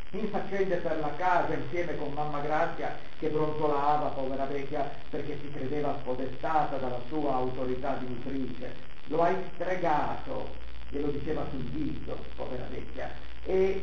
in faccende per la casa insieme con mamma Grazia che brontolava, povera vecchia, perché si credeva spodestata dalla sua autorità di nutrice. Lo hai stregato, glielo diceva sul viso, povera vecchia, e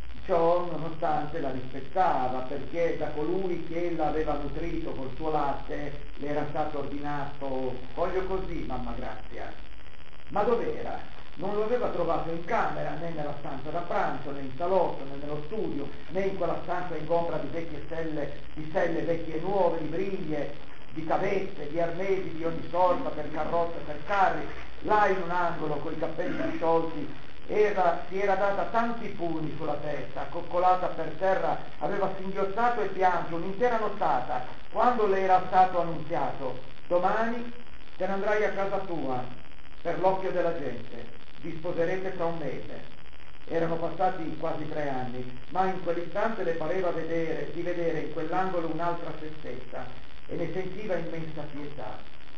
ciò nonostante la rispettava, perché da colui che l'aveva nutrito col suo latte le era stato ordinato: voglio così, mamma Grazia. Ma dov'era? Non lo aveva trovato in camera, né nella stanza da pranzo, né in salotto, né nello studio, né in quella stanza ingombra di vecchie selle vecchie e nuove, di briglie, di cavezze, di arnesi di ogni sorta, per carrozze, per carri. Là in un angolo, coi capelli sciolti, si era data tanti pugni sulla testa, coccolata per terra, aveva singhiottato e pianto un'intera nottata, quando le era stato annunziato: domani te ne andrai a casa tua, per l'occhio della gente, vi sposerete fra un mese. Erano passati quasi 3 anni, ma in quell'istante le pareva di vedere in quell'angolo un'altra se stessa, e ne sentiva immensa pietà.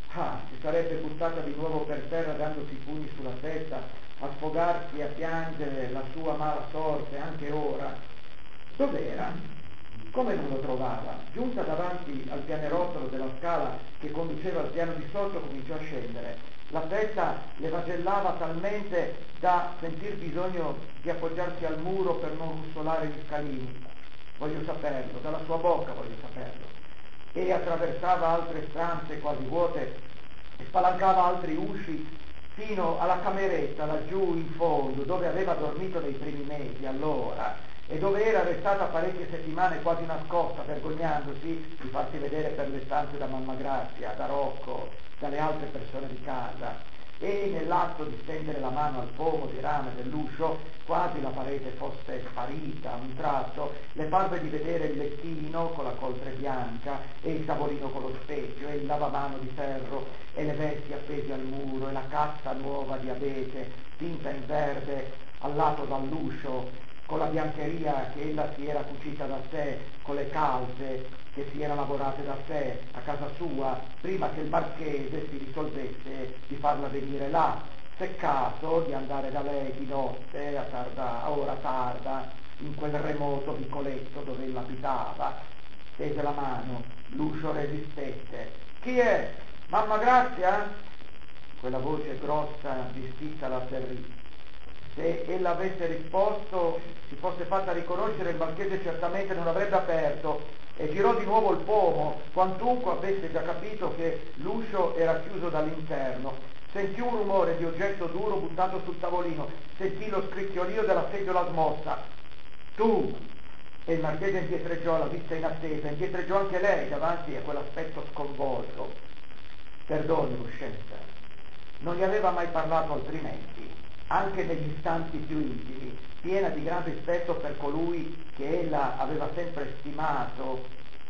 Si sarebbe buttata di nuovo per terra dandosi pugni sulla testa, a sfogarsi e a piangere la sua mala sorte anche ora. Dov'era? Come non lo trovava? Giunta davanti al pianerottolo della scala che conduceva al piano di sotto, cominciò a scendere. La testa le vagellava talmente da sentir bisogno di appoggiarsi al muro per non russolare gli scalini. Voglio saperlo, dalla sua bocca voglio saperlo. E attraversava altre stanze quasi vuote e spalancava altri usci fino alla cameretta laggiù in fondo, dove aveva dormito nei primi mesi allora, e dove era restata parecchie settimane quasi nascosta, vergognandosi di farsi vedere per le stanze da mamma Grazia, da Rocco, dalle altre persone di casa. E nell'atto di stendere la mano al pomo di rame dell'uscio, quasi la parete fosse sparita a un tratto, le parve di vedere il lettino con la coltre bianca e il tavolino con lo specchio e il lavamano di ferro e le vesti appesi al muro e la cassa nuova di abete tinta in verde al lato dall'uscio, con la biancheria che ella si era cucita da sé, con le calze che si era lavorate da sé a casa sua, prima che il marchese si risolvesse di farla venire là, seccato di andare da lei di notte a ora tarda, in quel remoto vicoletto dove ella abitava. Tese la mano, l'uscio resistette. Chi è? Mamma Grazia? Quella voce grossa di stizza la atterrì. Se ella avesse risposto, si fosse fatta riconoscere, il marchese certamente non avrebbe aperto, e girò di nuovo il pomo, quantunque avesse già capito che l'uscio era chiuso dall'interno. Sentì un rumore di oggetto duro buttato sul tavolino, sentì lo scricchiolio della seggiola smossa. Tu! E il marchese indietreggiò, la vista in attesa, indietreggiò anche lei davanti a quell'aspetto sconvolto. Perdoni, Voscenza, non gli aveva mai parlato altrimenti, anche negli istanti più intimi, piena di gran rispetto per colui che ella aveva sempre stimato,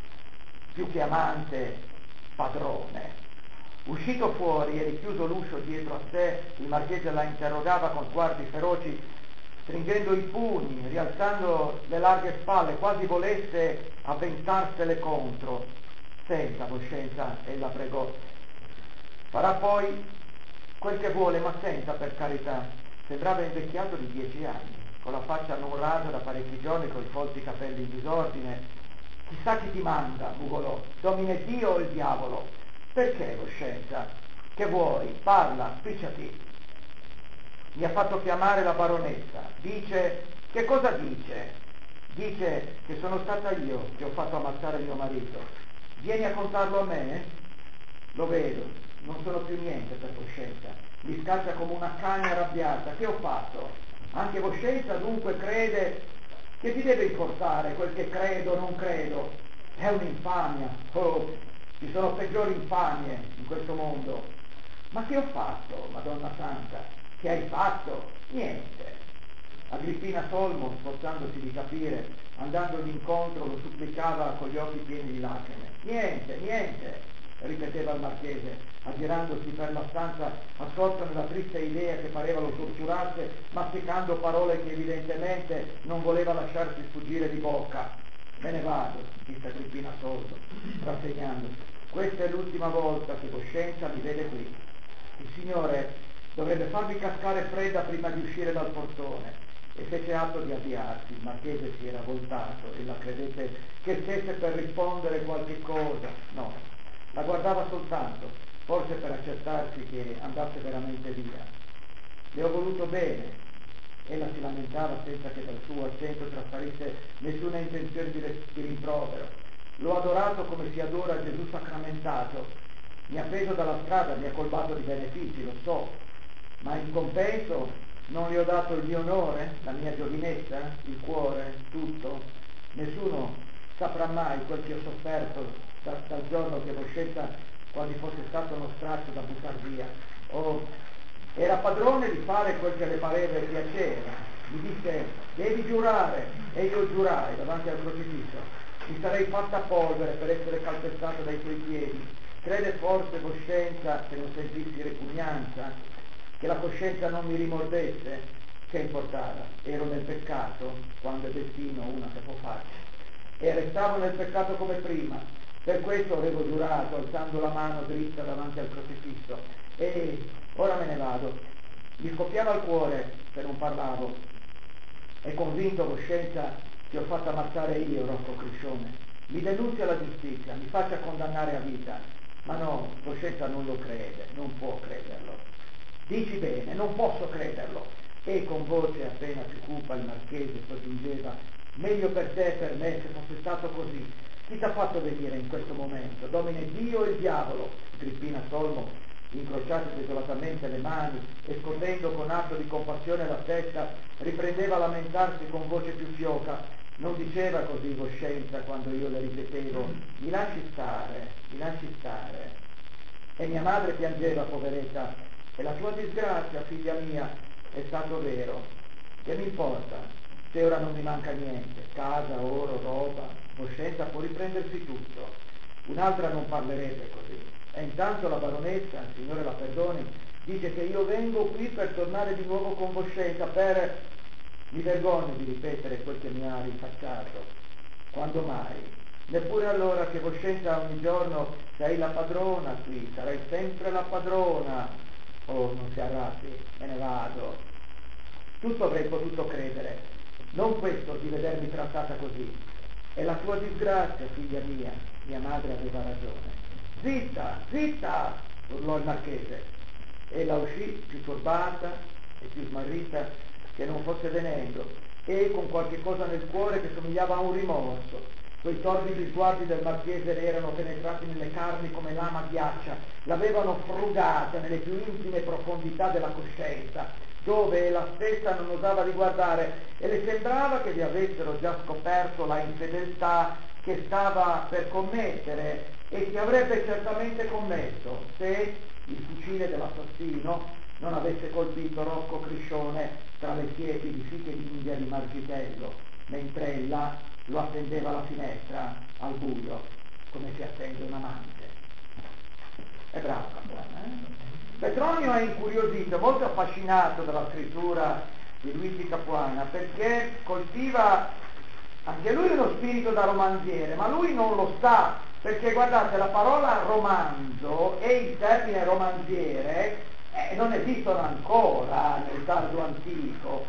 più che amante, padrone. Uscito fuori e richiuso l'uscio dietro a sé, il marchese la interrogava con sguardi feroci, stringendo i pugni, rialzando le larghe spalle, quasi volesse avventarsele contro. Senta, Voscenza, ella pregò, farà poi quel che vuole, ma senta, per carità. Sembrava invecchiato di 10 anni, con la faccia non rasa da parecchi giorni, coi folti capelli in disordine. Chissà chi ti manda, mugolò, domine Dio o il diavolo? Perché, Voscenza? Che vuoi? Parla, spicciati. Mi ha fatto chiamare la baronessa. Dice, che cosa dice? Dice che sono stata io che ho fatto ammazzare mio marito. Vieni a contarlo a me? Lo vedo, non sono più niente per Voscenza. Mi scaccia come una cagna arrabbiata. Che ho fatto? Anche Voscenza dunque crede che ti deve importare quel che credo o non credo. È un'infamia. Oh, ci sono peggiori infamie in questo mondo. Ma che ho fatto, Madonna Santa? Che hai fatto? Niente. Agrippina Solmo, sforzandosi di capire, andandogli incontro, lo supplicava con gli occhi pieni di lacrime. Niente, niente, ripeteva il marchese, aggirandosi per la stanza, assorto nella triste idea che pareva lo torturasse, masticando parole che evidentemente non voleva lasciarsi sfuggire di bocca. Me ne vado, disse Agrippina Solmo, rassegnandosi. Questa è l'ultima volta che Voscenza mi vede qui. Il Signore dovrebbe farmi cascare fredda prima di uscire dal portone. e fece atto di avviarsi. Il marchese si era voltato e la credette che stesse per rispondere qualche cosa. No, la guardava soltanto, forse per accertarsi che andasse veramente via. Le ho voluto bene. Ella si lamentava senza che dal suo accento trasparisse nessuna intenzione di rimprovero. L'ho adorato come si adora Gesù sacramentato. Mi ha preso dalla strada, mi ha colmato di benefici, lo so, ma in compenso non le ho dato il mio onore, la mia giovinezza, il cuore, tutto. Nessuno saprà mai quel che ho sofferto dal giorno che Voscenza quasi fosse stato uno straccio da buttar via. Era padrone di fare quel che le pareva e piaceva. Mi disse: devi giurare, e io giurai davanti al crocifisso. Mi sarei fatta polvere per essere calpestata dai tuoi piedi. Crede forse Voscenza che non sentissi ripugnanza, che la coscienza non mi rimordesse? Che importava? Ero nel peccato, quando è destino una che può farci, e restavo nel peccato come prima. Per questo avevo giurato, alzando la mano dritta davanti al crocifisso. E ora me ne vado. Mi scoppiava il cuore se non parlavo. È convinto Voscenza che ho fatto ammazzare io Rocco Criscione. Mi denunzia la giustizia, mi faccia condannare a vita. Ma no, Voscenza non lo crede, non può crederlo. Dici bene, non posso crederlo. E con voce appena più cupa il marchese soggiungeva: meglio per te e per me se fosse stato così. Chi t'ha fatto venire in questo momento? Domine Dio o il diavolo? Agrippina Solmo, incrociate desolatamente le mani e scotendo con atto di compassione la testa, riprendeva a lamentarsi con voce più fioca. Non diceva così Voscenza quando io le ripetevo: mi lasci stare, mi lasci stare. E mia madre piangeva, poveretta: e la tua disgrazia, figlia mia, è stato vero. Che mi importa, se ora non mi manca niente, casa, oro, roba, Voscenza può riprendersi tutto. Un'altra non parlerebbe così. E intanto la baronessa, il Signore la perdoni, dice che io vengo qui per tornare di nuovo con Voscenza, per... Mi vergogno di ripetere quel che mi ha rinfacciato. Quando mai? Neppure allora che Voscenza ogni giorno sei la padrona qui, sarai sempre la padrona. Oh, non si arrabbi, me ne vado. Tutto avrei potuto credere, non questo di vedermi trattata così. È la tua disgrazia, figlia mia madre aveva ragione. Zitta, zitta, urlò il marchese. Ella uscì più turbata e più smarrita che non fosse venendo, e con qualche cosa nel cuore che somigliava a un rimorso. Quei torbidi sguardi del marchese le erano penetrati nelle carni come lama ghiaccia, l'avevano frugata nelle più intime profondità della coscienza, dove ella stessa non osava di guardare, e le sembrava che vi avessero già scoperto la infedeltà che stava per commettere e che avrebbe certamente commesso se il fucile dell'assassino non avesse colpito Rocco Criscione tra le siepi di fiche d'India di Margitello, mentre ella lo attendeva alla finestra al buio, come si attende un amante. È bravo Capuana, Petronio è incuriosito, molto affascinato dalla scrittura di Luigi Capuana, perché coltiva anche lui uno spirito da romanziere, ma lui non lo sa, perché guardate, la parola romanzo e il termine romanziere non esistono ancora nel tardo antico.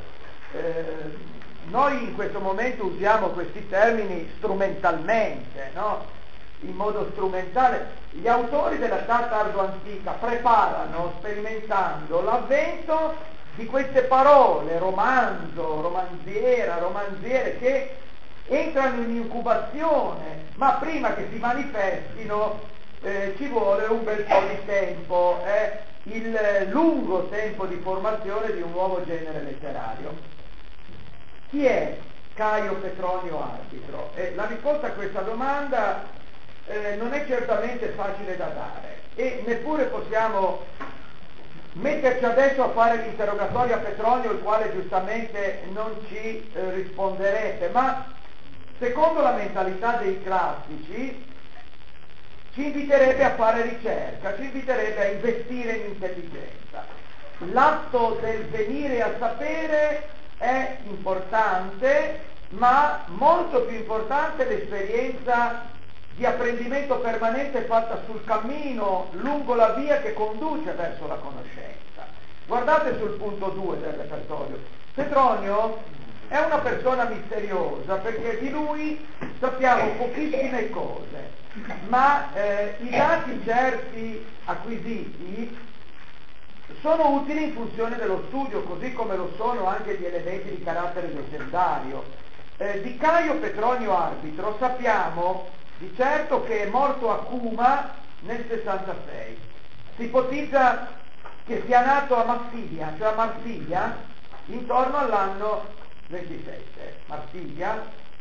Noi in questo momento usiamo questi termini strumentalmente, no? In modo strumentale. Gli autori dell'età tardo antica preparano, sperimentando, l'avvento di queste parole, romanzo, romanziera, romanziere, che entrano in incubazione, ma prima che si manifestino ci vuole un bel po' di tempo, il lungo tempo di formazione di un nuovo genere letterario. Chi è Caio Petronio Arbitro? La risposta a questa domanda non è certamente facile da dare, e neppure possiamo metterci adesso a fare l'interrogatorio a Petronio, il quale giustamente non ci risponderebbe, ma secondo la mentalità dei classici ci inviterebbe a fare ricerca, ci inviterebbe a investire in intelligenza. L'atto del venire a sapere è importante, ma molto più importante l'esperienza di apprendimento permanente fatta sul cammino lungo la via che conduce verso la conoscenza. Guardate sul punto 2 del repertorio. Petronio è una persona misteriosa perché di lui sappiamo pochissime cose, ma i dati certi acquisiti sono utili in funzione dello studio, così come lo sono anche gli elementi di carattere leggendario. Di Caio Petronio Arbitro sappiamo di certo che è morto a Cuma nel 66. Si ipotizza che sia nato a Marsiglia, cioè a Marsiglia, intorno all'anno 27. Marsiglia,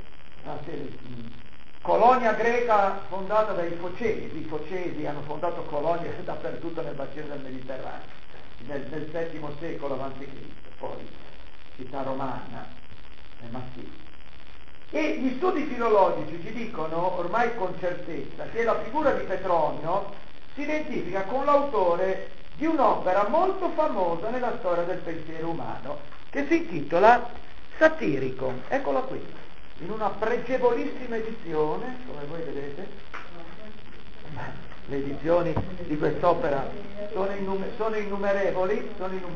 colonia greca fondata dai Focesi. I Focesi hanno fondato colonie dappertutto nel bacino del Mediterraneo, nel VII secolo a.C., poi città romana, Marsiglia. E gli studi filologici ci dicono ormai con certezza che la figura di Petronio si identifica con l'autore di un'opera molto famosa nella storia del pensiero umano, che si intitola Satiricon. Eccola qui, in una pregevolissima edizione, come voi vedete. Le edizioni di quest'opera sono innumerevoli.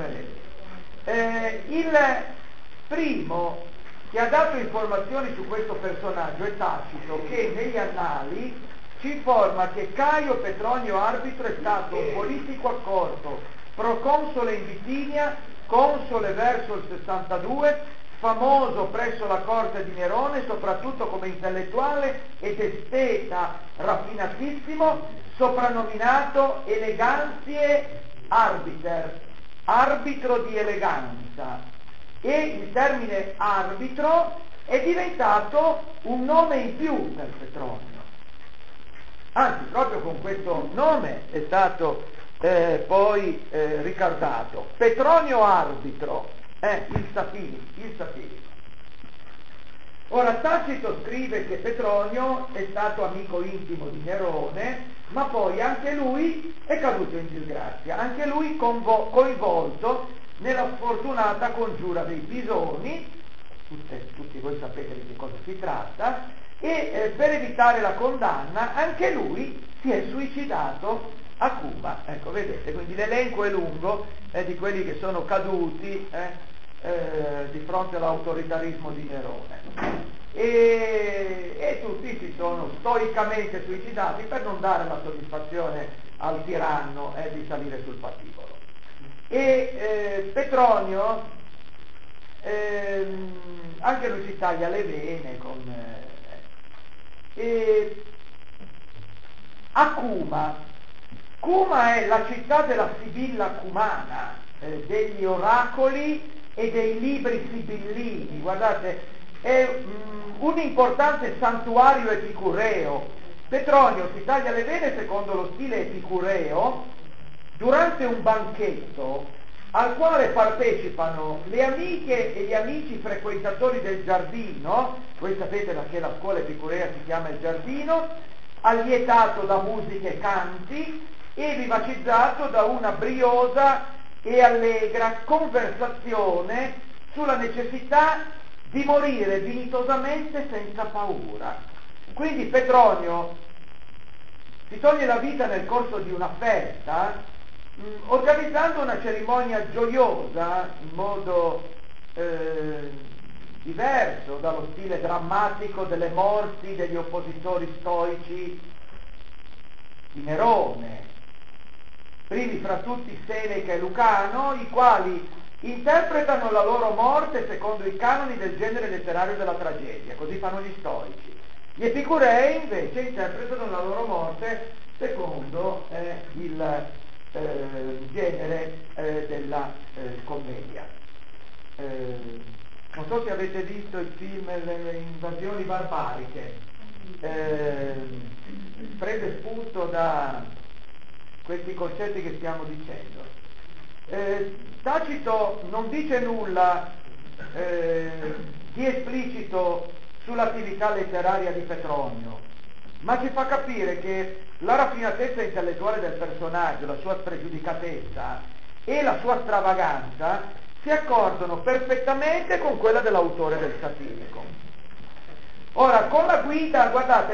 Il primo che ha dato informazioni su questo personaggio è Tacito, che negli annali ci informa che Caio Petronio Arbitro è stato un politico accorto, proconsole in Bitinia, console verso il 62, famoso presso la corte di Nerone, soprattutto come intellettuale ed esteta raffinatissimo, soprannominato eleganzie arbiter, arbitro di eleganza. E il termine arbitro è diventato un nome in più per Petronio. Anzi, proprio con questo nome è stato poi ricordato. Petronio Arbitro, il satirico. Ora, Tacito scrive che Petronio è stato amico intimo di Nerone, ma poi anche lui è caduto in disgrazia, anche lui coinvolto nella sfortunata congiura dei Pisoni, tutti voi sapete di che cosa si tratta, e per evitare la condanna anche lui si è suicidato a Cuma. Ecco, vedete, quindi l'elenco è lungo di quelli che sono caduti di fronte all'autoritarismo di Nerone. E tutti si sono stoicamente suicidati per non dare la soddisfazione al tiranno di salire sul patibolo. E Petronio anche lui si taglia le vene a Cuma è la città della Sibilla cumana, degli oracoli e dei libri sibillini. Guardate, è un importante santuario epicureo. Petronio si taglia le vene secondo lo stile epicureo durante un banchetto al quale partecipano le amiche e gli amici frequentatori del giardino. Voi sapete che la scuola epicurea si chiama il giardino, allietato da musiche e canti e vivacizzato da una briosa e allegra conversazione sulla necessità di morire dignitosamente senza paura. Quindi Petronio si toglie la vita nel corso di una festa, organizzando una cerimonia gioiosa in modo diverso dallo stile drammatico delle morti degli oppositori stoici di Nerone, primi fra tutti Seneca e Lucano, i quali interpretano la loro morte secondo i canoni del genere letterario della tragedia, così fanno gli stoici. Gli epicurei invece interpretano la loro morte secondo il genere della commedia. Non so se avete visto il film Le invasioni barbariche, prende spunto da questi concetti che stiamo dicendo. Tacito non dice nulla di esplicito sull'attività letteraria di Petronio, ma ci fa capire che la raffinatezza intellettuale del personaggio, la sua spregiudicatezza e la sua stravaganza si accordano perfettamente con quella dell'autore del satirico. Ora, con la guida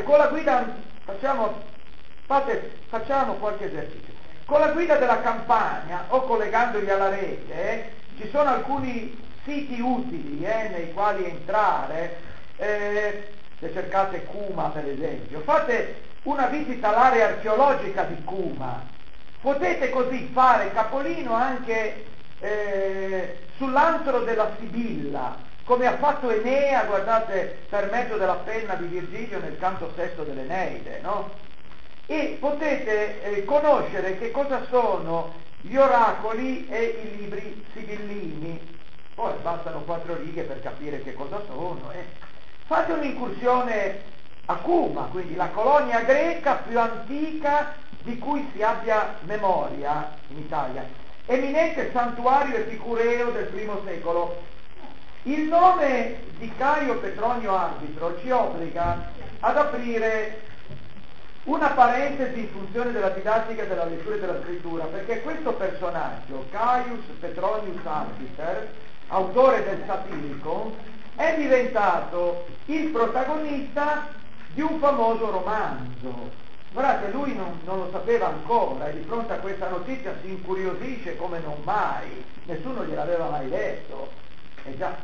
facciamo qualche esercizio. Con la guida della campagna o collegandoli alla rete ci sono alcuni siti utili nei quali entrare, se cercate Cuma per esempio, fate una visita all'area archeologica di Cuma, potete così fare capolino anche sull'antro della Sibilla, come ha fatto Enea, guardate, per mezzo della penna di Virgilio nel canto sesto dell'Eneide, no? E potete conoscere che cosa sono gli oracoli e i libri sibillini, poi bastano 4 righe per capire che cosa sono. Fate un'incursione a Cuma, quindi la colonia greca più antica di cui si abbia memoria in Italia, eminente santuario epicureo del I secolo. Il nome di Caio Petronio Arbitro ci obbliga ad aprire una parentesi in funzione della didattica della lettura e della scrittura, perché questo personaggio, Caius Petronius Arbiter, autore del Satiricon, è diventato il protagonista di un famoso romanzo. Guardate, lui non lo sapeva ancora e di fronte a questa notizia si incuriosisce come non mai, nessuno gliel'aveva mai detto. E già,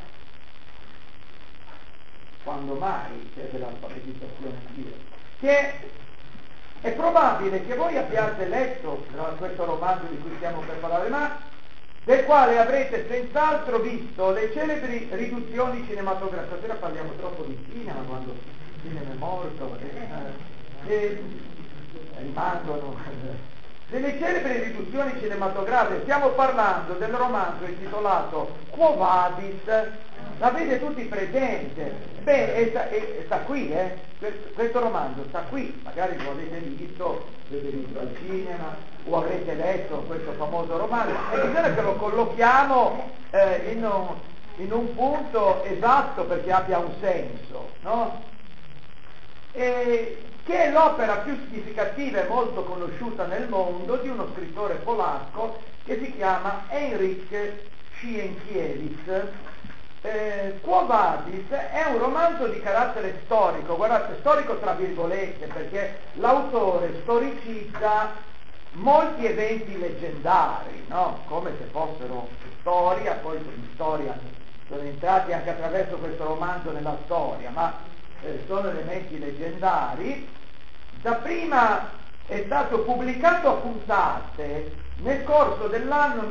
quando mai c'è dell'alfabetizzazione in Dio? È probabile che voi abbiate letto questo romanzo di cui stiamo per parlare, ma del quale avrete senz'altro visto le celebri riduzioni cinematografiche. Stasera parliamo troppo di cinema quando il cinema è morto, rimangono delle celebri riduzioni cinematografiche. Stiamo parlando del romanzo intitolato Quo Vadis. L'avete tutti presente? Beh, sta qui, questo romanzo sta qui, magari lo avete visto al cinema o avrete letto questo famoso romanzo, e bisogna che lo collochiamo in un punto esatto perché abbia un senso, no? Che è l'opera più significativa e molto conosciuta nel mondo di uno scrittore polacco che si chiama Henryk Sienkiewicz. Quo Vadis è un romanzo di carattere storico, guardate, storico tra virgolette, perché l'autore storicizza molti eventi leggendari, no? Come se fossero storia, poi in storia sono entrati anche attraverso questo romanzo nella storia, ma sono elementi leggendari. Dapprima è stato pubblicato a puntate nel corso dell'anno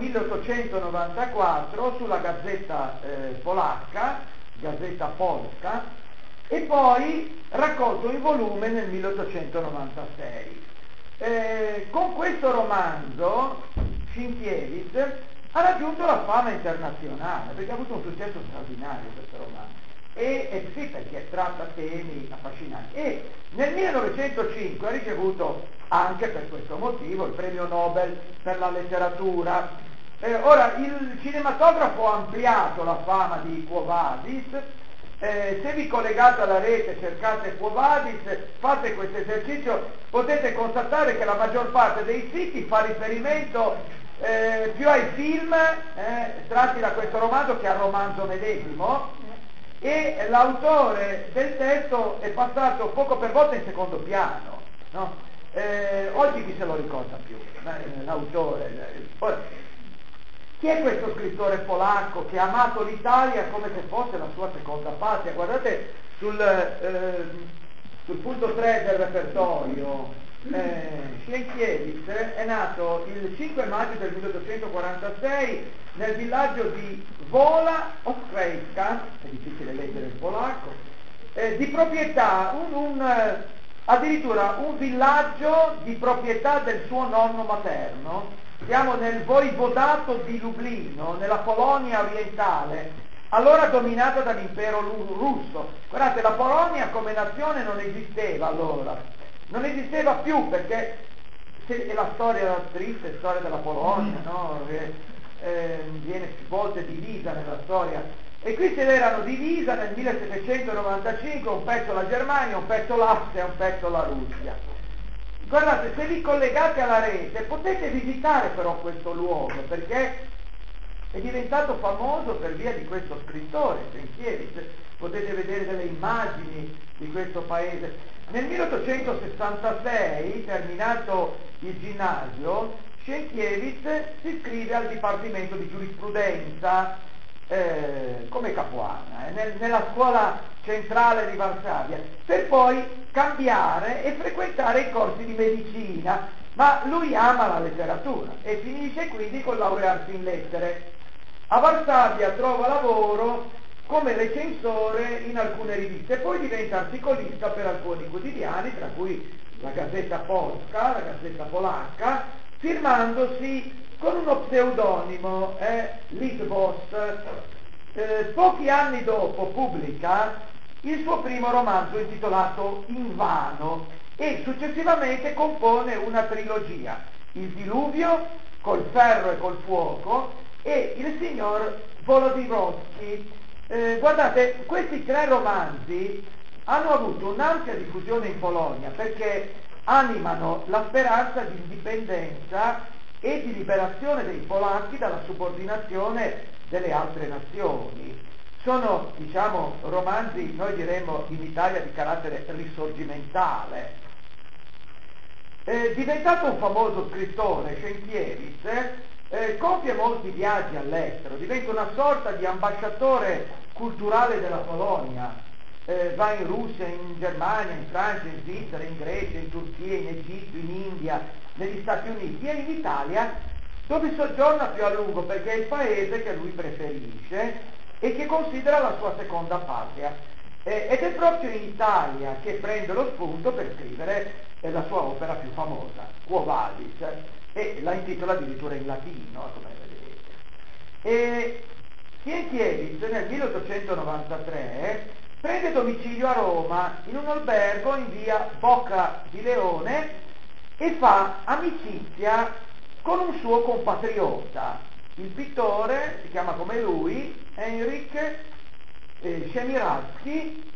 1894 sulla Gazzetta polacca, Gazzetta Polska, e poi raccolto in volume nel 1896. Con questo romanzo Sienkiewicz ha raggiunto la fama internazionale, perché ha avuto un successo straordinario questo romanzo. E sì, perché tratta temi affascinanti. E nel 1905 ha ricevuto anche per questo motivo il premio Nobel per la letteratura. Ora, il cinematografo ha ampliato la fama di Quo Vadis. Se vi collegate alla rete, cercate Quo Vadis, fate questo esercizio, potete constatare che la maggior parte dei siti fa riferimento più ai film tratti da questo romanzo che al romanzo medesimo, e l'autore del testo è passato poco per volta in secondo piano, no? Oggi chi se lo ricorda più? L'autore. Chi è questo scrittore polacco che ha amato l'Italia come se fosse la sua seconda patria? Guardate sul punto 3 del repertorio, Sienkiewicz è nato il 5 maggio del 1846 nel villaggio di Wola Ostrejska, è difficile leggere il polacco, di proprietà, addirittura un villaggio di proprietà del suo nonno materno. Siamo nel voivodato di Lublino, nella Polonia orientale, allora dominata dall'impero russo. Guardate, la Polonia come nazione non esisteva allora, non esisteva più, perché è la storia, la triste storia della Polonia, no? Viene più volte divisa nella storia, e qui se l'erano divisa nel 1795, un pezzo la Germania, un pezzo l'Austria, un pezzo la Russia. Guardate, se vi collegate alla rete potete visitare però questo luogo, perché è diventato famoso per via di questo scrittore, Sienkiewicz. Potete vedere delle immagini di questo paese. Nel 1866, terminato il ginnasio, Sienkiewicz si iscrive al Dipartimento di Giurisprudenza come capuana, nella scuola centrale di Varsavia, per poi cambiare e frequentare i corsi di medicina, ma lui ama la letteratura e finisce quindi con laurearsi in lettere. A Varsavia trova lavoro come recensore in alcune riviste, poi diventa articolista per alcuni quotidiani, tra cui la Gazzetta Polska, la Gazzetta Polacca, firmandosi con uno pseudonimo, Litvos. Pochi anni dopo pubblica il suo primo romanzo intitolato Invano e successivamente compone una trilogia, Il diluvio, Col ferro e col fuoco e Il signor Volodymyrsky. Guardate, questi 3 romanzi hanno avuto un'ampia diffusione in Polonia perché animano la speranza di indipendenza e di liberazione dei polacchi dalla subordinazione delle altre nazioni. Sono, diciamo, romanzi, noi diremmo in Italia, di carattere risorgimentale. Diventato un famoso scrittore, Sienkiewicz compie molti viaggi all'estero, diventa una sorta di ambasciatore culturale della Polonia, va in Russia, in Germania, in Francia, in Svizzera, in Grecia, in Turchia, in Egitto, in India, negli Stati Uniti e in Italia, dove soggiorna più a lungo perché è il paese che lui preferisce e che considera la sua seconda patria. Ed è proprio in Italia che prende lo spunto per scrivere la sua opera più famosa, Quo Vadis, e la intitola addirittura in latino, come vedete. E Sienkiewicz nel 1893 prende domicilio a Roma in un albergo in via Bocca di Leone e fa amicizia con un suo compatriota, il pittore, si chiama come lui, Henryk Chemiratsky,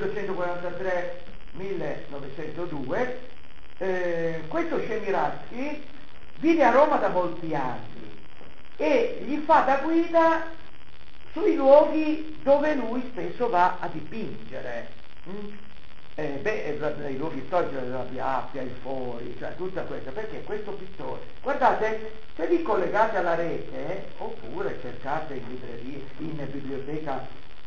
1843-1902. Questo Chemiratsky vive a Roma da molti anni e gli fa da guida sui luoghi dove lui spesso va a dipingere. I luoghi storici della Via Appia, il Fori, cioè tutta questa, perché questo pittore, guardate, se vi collegate alla rete, oppure cercate in libreria, in biblioteca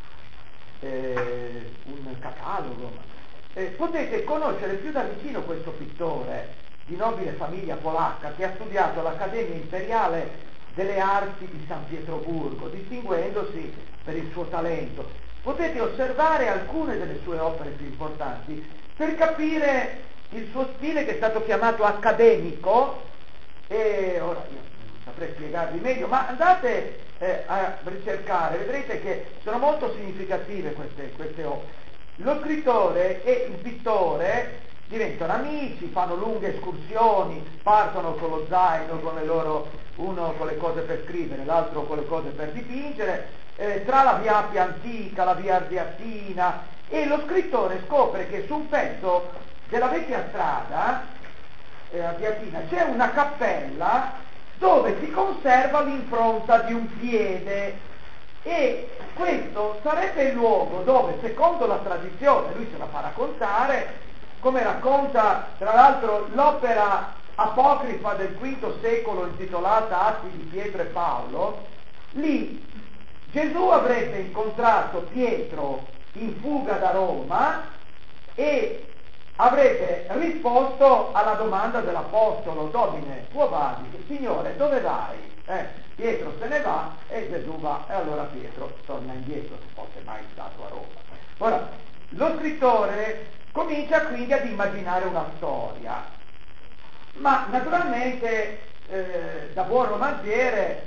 un catalogo, potete conoscere più da vicino questo pittore di nobile famiglia polacca che ha studiato all'Accademia Imperiale delle Arti di San Pietroburgo, distinguendosi per il suo talento. Potete osservare alcune delle sue opere più importanti per capire il suo stile, che è stato chiamato accademico, e ora io non saprei spiegarvi meglio, ma andate a ricercare, vedrete che sono molto significative queste opere. Lo scrittore e il pittore diventano amici, fanno lunghe escursioni, partono con lo zaino, con le loro, uno con le cose per scrivere, l'altro con le cose per dipingere, tra la via Appia antica, la via Ardeatina, e lo scrittore scopre che su un pezzo della vecchia strada Ardeatina c'è una cappella dove si conserva l'impronta di un piede, e questo sarebbe il luogo dove, secondo la tradizione, lui se la fa raccontare, come racconta tra l'altro l'opera apocrifa del V secolo intitolata Atti di Pietro e Paolo, lì Gesù avrebbe incontrato Pietro in fuga da Roma e avrebbe risposto alla domanda dell'apostolo: Domine, quo vadis? Signore, dove vai? Pietro se ne va e Gesù va, e allora Pietro torna indietro, se fosse mai stato a Roma. Ora, lo scrittore comincia quindi ad immaginare una storia, ma naturalmente da buon romanziere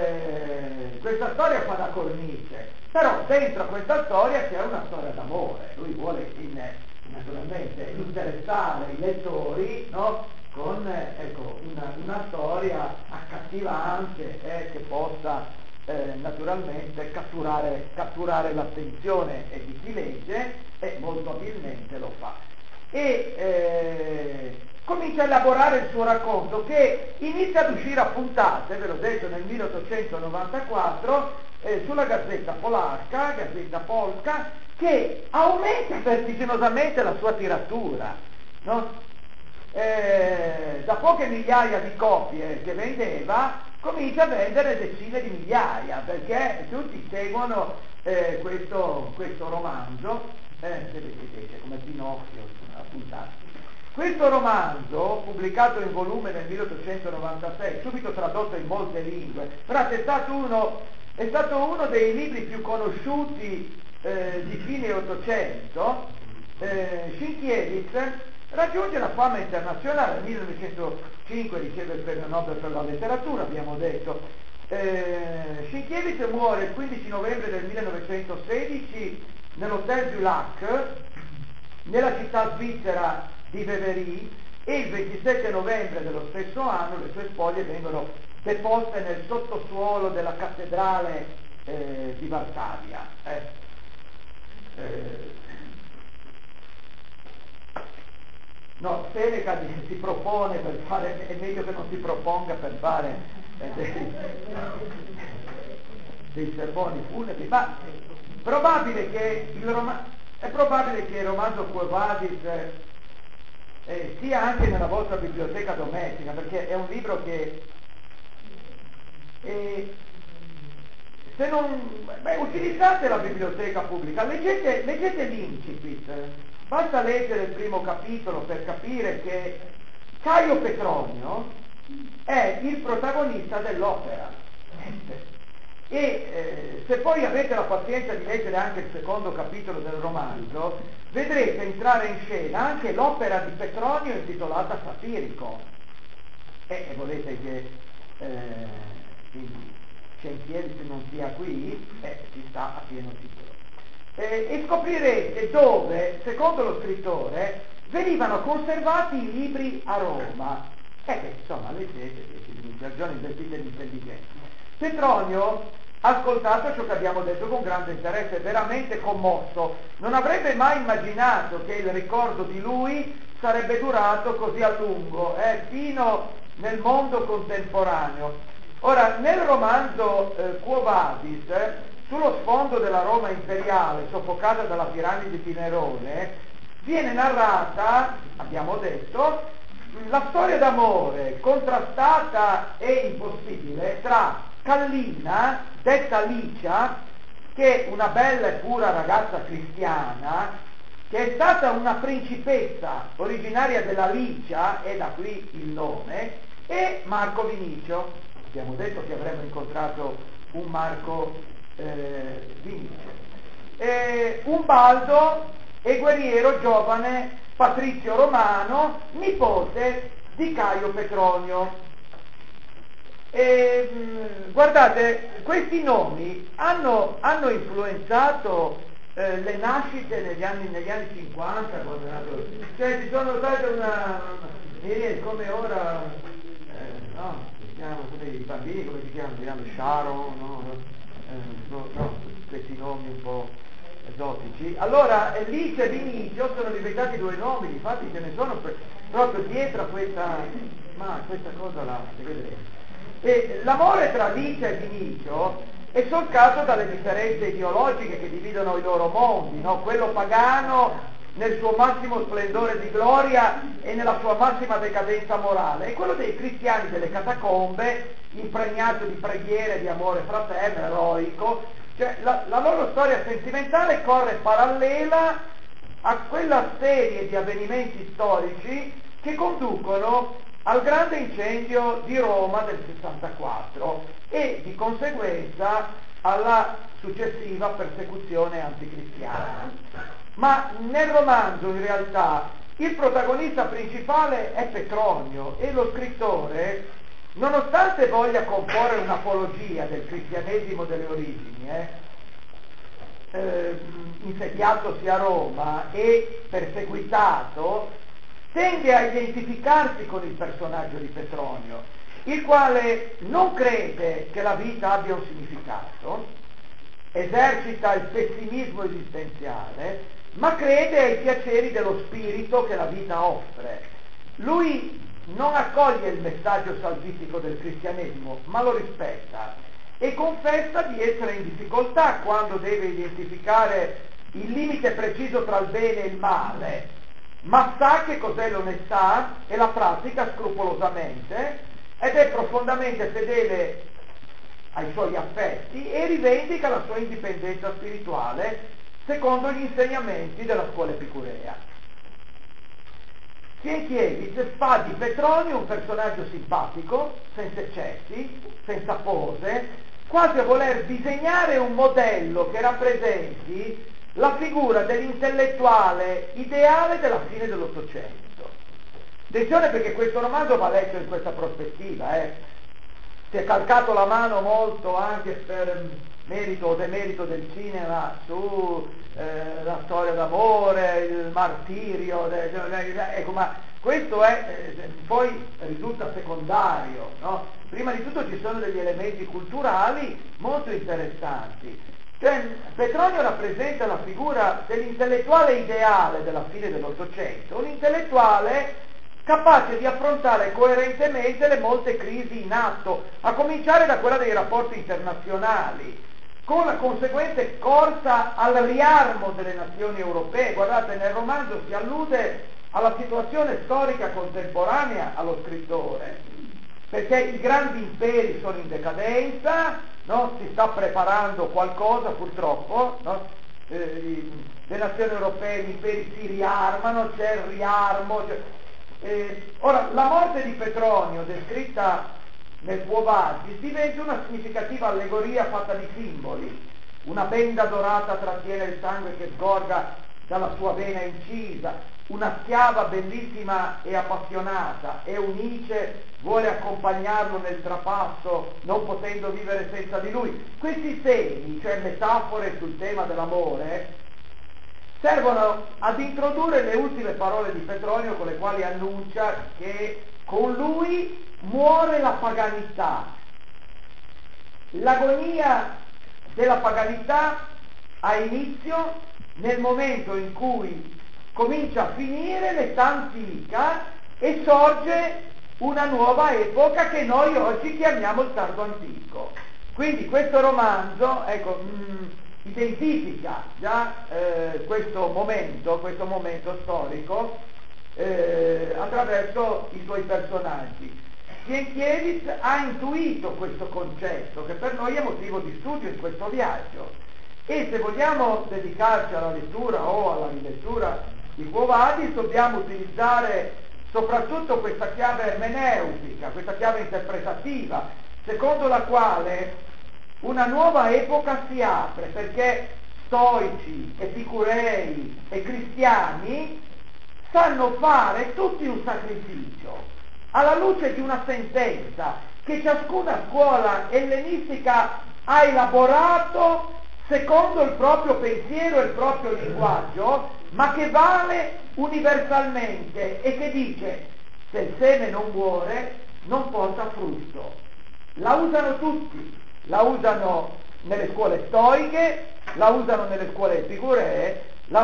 questa storia fa da cornice, però dentro a questa storia c'è una storia d'amore. Lui vuole naturalmente interessare i lettori, no? Con una storia accattivante che possa naturalmente catturare l'attenzione di chi legge, e molto abilmente lo fa. E comincia a elaborare il suo racconto, che inizia ad uscire a puntate, ve l'ho detto, nel 1894 sulla Gazzetta Polacca, Gazzetta Polska, che aumenta vertiginosamente la sua tiratura, no? Da poche migliaia di copie che vendeva comincia a vendere decine di migliaia, perché tutti seguono questo romanzo, vedete come Pinocchio, appuntato. Questo romanzo, pubblicato in volume nel 1896, subito tradotto in molte lingue, è stato uno dei libri più conosciuti di fine Ottocento. Sienkiewicz raggiunge la fama internazionale. Nel 1905 riceve il premio Nobel per la letteratura, abbiamo detto. Sienkiewicz muore il 15 novembre del 1916 nell'Hotel du Lac, nella città svizzera di Vevery, e il 27 novembre dello stesso anno le sue spoglie vengono deposte nel sottosuolo della cattedrale di Varsavia. No, Seneca si propone per fare, è meglio che non si proponga per fare dei sermoni funebri, ma è probabile che il romanzo Quo Vadis sia anche nella vostra biblioteca domestica, perché è un libro che se non utilizzate la biblioteca pubblica, leggete l'incipit, basta leggere il primo capitolo per capire che Caio Petronio è il protagonista dell'opera. E se poi avete la pazienza di leggere anche il secondo capitolo del romanzo, vedrete entrare in scena anche l'opera di Petronio intitolata Satirico. E volete che Sienkiewicz non sia qui? Ci sta a pieno titolo. E scoprirete dove, secondo lo scrittore, venivano conservati i libri a Roma. Insomma, leggete 10 minuti al giorno, investite l'intelligenza. Petronio ha ascoltato ciò che abbiamo detto con grande interesse, veramente commosso. Non avrebbe mai immaginato che il ricordo di lui sarebbe durato così a lungo, fino nel mondo contemporaneo. Ora, nel romanzo Quo Vadis, sullo sfondo della Roma imperiale, soffocata dalla piramide di Nerone, viene narrata, abbiamo detto, la storia d'amore contrastata e impossibile tra Callina, detta Licia, che è una bella e pura ragazza cristiana, che è stata una principessa originaria della Licia, e da qui il nome, e Marco Vinicio. Abbiamo detto che avremmo incontrato un Marco Vinicio. Un baldo e guerriero giovane patrizio romano, nipote di Caio Petronio. Guardate, questi nomi hanno influenzato le nascite negli anni 50, cioè ci sono state come ora, i bambini come si chiamano? Sharon, questi nomi un po' esotici. Allora Licia e Vinicio sono diventati due nomi, infatti ce ne sono proprio dietro a questa cosa là, vedrete. E l'amore tra Licia e Vinicio è solcato dalle differenze ideologiche che dividono i loro mondi, no? Quello pagano nel suo massimo splendore di gloria e nella sua massima decadenza morale, e quello dei cristiani delle catacombe, impregnato di preghiere, di amore fraterno, eroico. Cioè, la loro storia sentimentale corre parallela a quella serie di avvenimenti storici che conducono al grande incendio di Roma del 64 e di conseguenza alla successiva persecuzione anticristiana. Ma nel romanzo in realtà il protagonista principale è Petronio, e lo scrittore, nonostante voglia comporre un'apologia del cristianesimo delle origini, insediatosi a Roma e perseguitato, tende a identificarsi con il personaggio di Petronio, il quale non crede che la vita abbia un significato, esercita il pessimismo esistenziale, ma crede ai piaceri dello spirito che la vita offre. Lui non accoglie il messaggio salvifico del cristianesimo, ma lo rispetta e confessa di essere in difficoltà quando deve identificare il limite preciso tra il bene e il male, ma sa che cos'è l'onestà e la pratica scrupolosamente, ed è profondamente fedele ai suoi affetti e rivendica la sua indipendenza spirituale secondo gli insegnamenti della scuola epicurea. Sienkiewicz fa di Petronio un personaggio simpatico, senza eccessi, senza pose, quasi a voler disegnare un modello che rappresenti la figura dell'intellettuale ideale della fine dell'Ottocento. Attenzione, perché questo romanzo va letto in questa prospettiva, Si è calcato la mano molto anche per merito o demerito del cinema su la storia d'amore, il martirio, ecco, ma questo poi risulta secondario, no? Prima di tutto ci sono degli elementi culturali molto interessanti. Cioè, Petronio rappresenta la figura dell'intellettuale ideale della fine dell'Ottocento, un intellettuale capace di affrontare coerentemente le molte crisi in atto, a cominciare da quella dei rapporti internazionali, con la conseguente corsa al riarmo delle nazioni europee. Guardate, nel romanzo si allude alla situazione storica contemporanea allo scrittore, perché i grandi imperi sono in decadenza, no? Si sta preparando qualcosa, purtroppo, no? Le nazioni europee, gli imperi si riarmano, c'è il riarmo. Ora, la morte di Petronio, descritta nel Quo Vadis, diventa una significativa allegoria fatta di simboli. Una benda dorata trattiene il sangue che sgorga dalla sua vena incisa, una schiava bellissima e appassionata, Eunice vuole accompagnarlo nel trapasso, non potendo vivere senza di lui. Questi segni, cioè metafore sul tema dell'amore, servono ad introdurre le ultime parole di Petronio, con le quali annuncia che con lui muore la paganità. L'agonia della paganità ha inizio nel momento in cui comincia a finire l'età antica e sorge una nuova epoca che noi oggi chiamiamo il tardo antico. Quindi questo romanzo, identifica già questo momento storico attraverso i suoi personaggi. Sienkiewicz ha intuito questo concetto, che per noi è motivo di studio in questo viaggio, e se vogliamo dedicarci alla lettura o alla rilettura di Quo Vadis dobbiamo utilizzare soprattutto questa chiave ermeneutica, questa chiave interpretativa, secondo la quale una nuova epoca si apre, perché stoici, epicurei e cristiani sanno fare tutti un sacrificio alla luce di una sentenza che ciascuna scuola ellenistica ha elaborato secondo il proprio pensiero e il proprio linguaggio, ma che vale universalmente e che dice: se il seme non muore non porta frutto. La usano tutti, la usano nelle scuole stoiche, la usano nelle scuole epicuree, la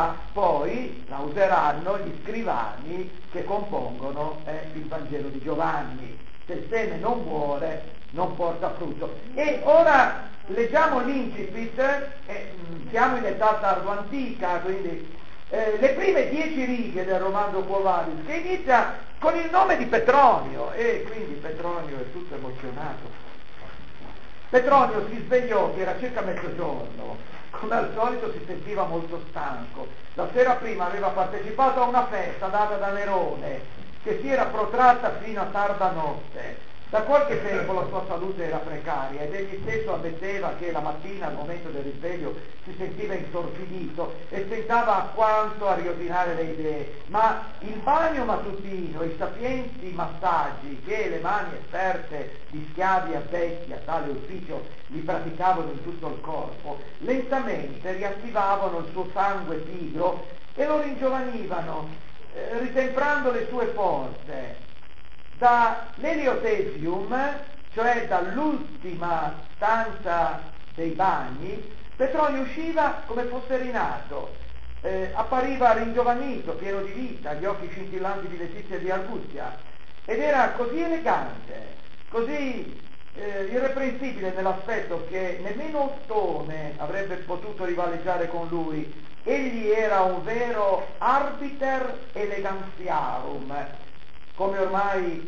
useranno gli scrivani che compongono il Vangelo di Giovanni. Se il seme non muore non porta frutto. E ora leggiamo l'incipit, siamo in età tardoantica, quindi le prime 10 righe del romanzo Quo Vadis, che inizia con il nome di Petronio, e quindi Petronio è tutto emozionato. Petronio si svegliò che era circa mezzogiorno, come al solito si sentiva molto stanco. La sera prima aveva partecipato a una festa data da Nerone, che si era protratta fino a tarda notte. Da qualche tempo la sua salute era precaria ed egli stesso ammetteva che la mattina al momento del risveglio si sentiva intorpidito e stentava quanto a riosinare le idee, ma il bagno mattutino, i sapienti massaggi che le mani esperte di schiavi addetti a tale ufficio gli praticavano in tutto il corpo, lentamente riattivavano il suo sangue pigro e lo ringiovanivano, ritemprando le sue forze. Dall'Eliotesium, cioè dall'ultima stanza dei bagni, Petronio usciva come fosse rinato, appariva ringiovanito, pieno di vita, gli occhi scintillanti di letizia e di arguzia, ed era così elegante, così irreprensibile nell'aspetto che nemmeno Ottone avrebbe potuto rivaleggiare con lui. Egli era un vero arbiter elegantiarum, come ormai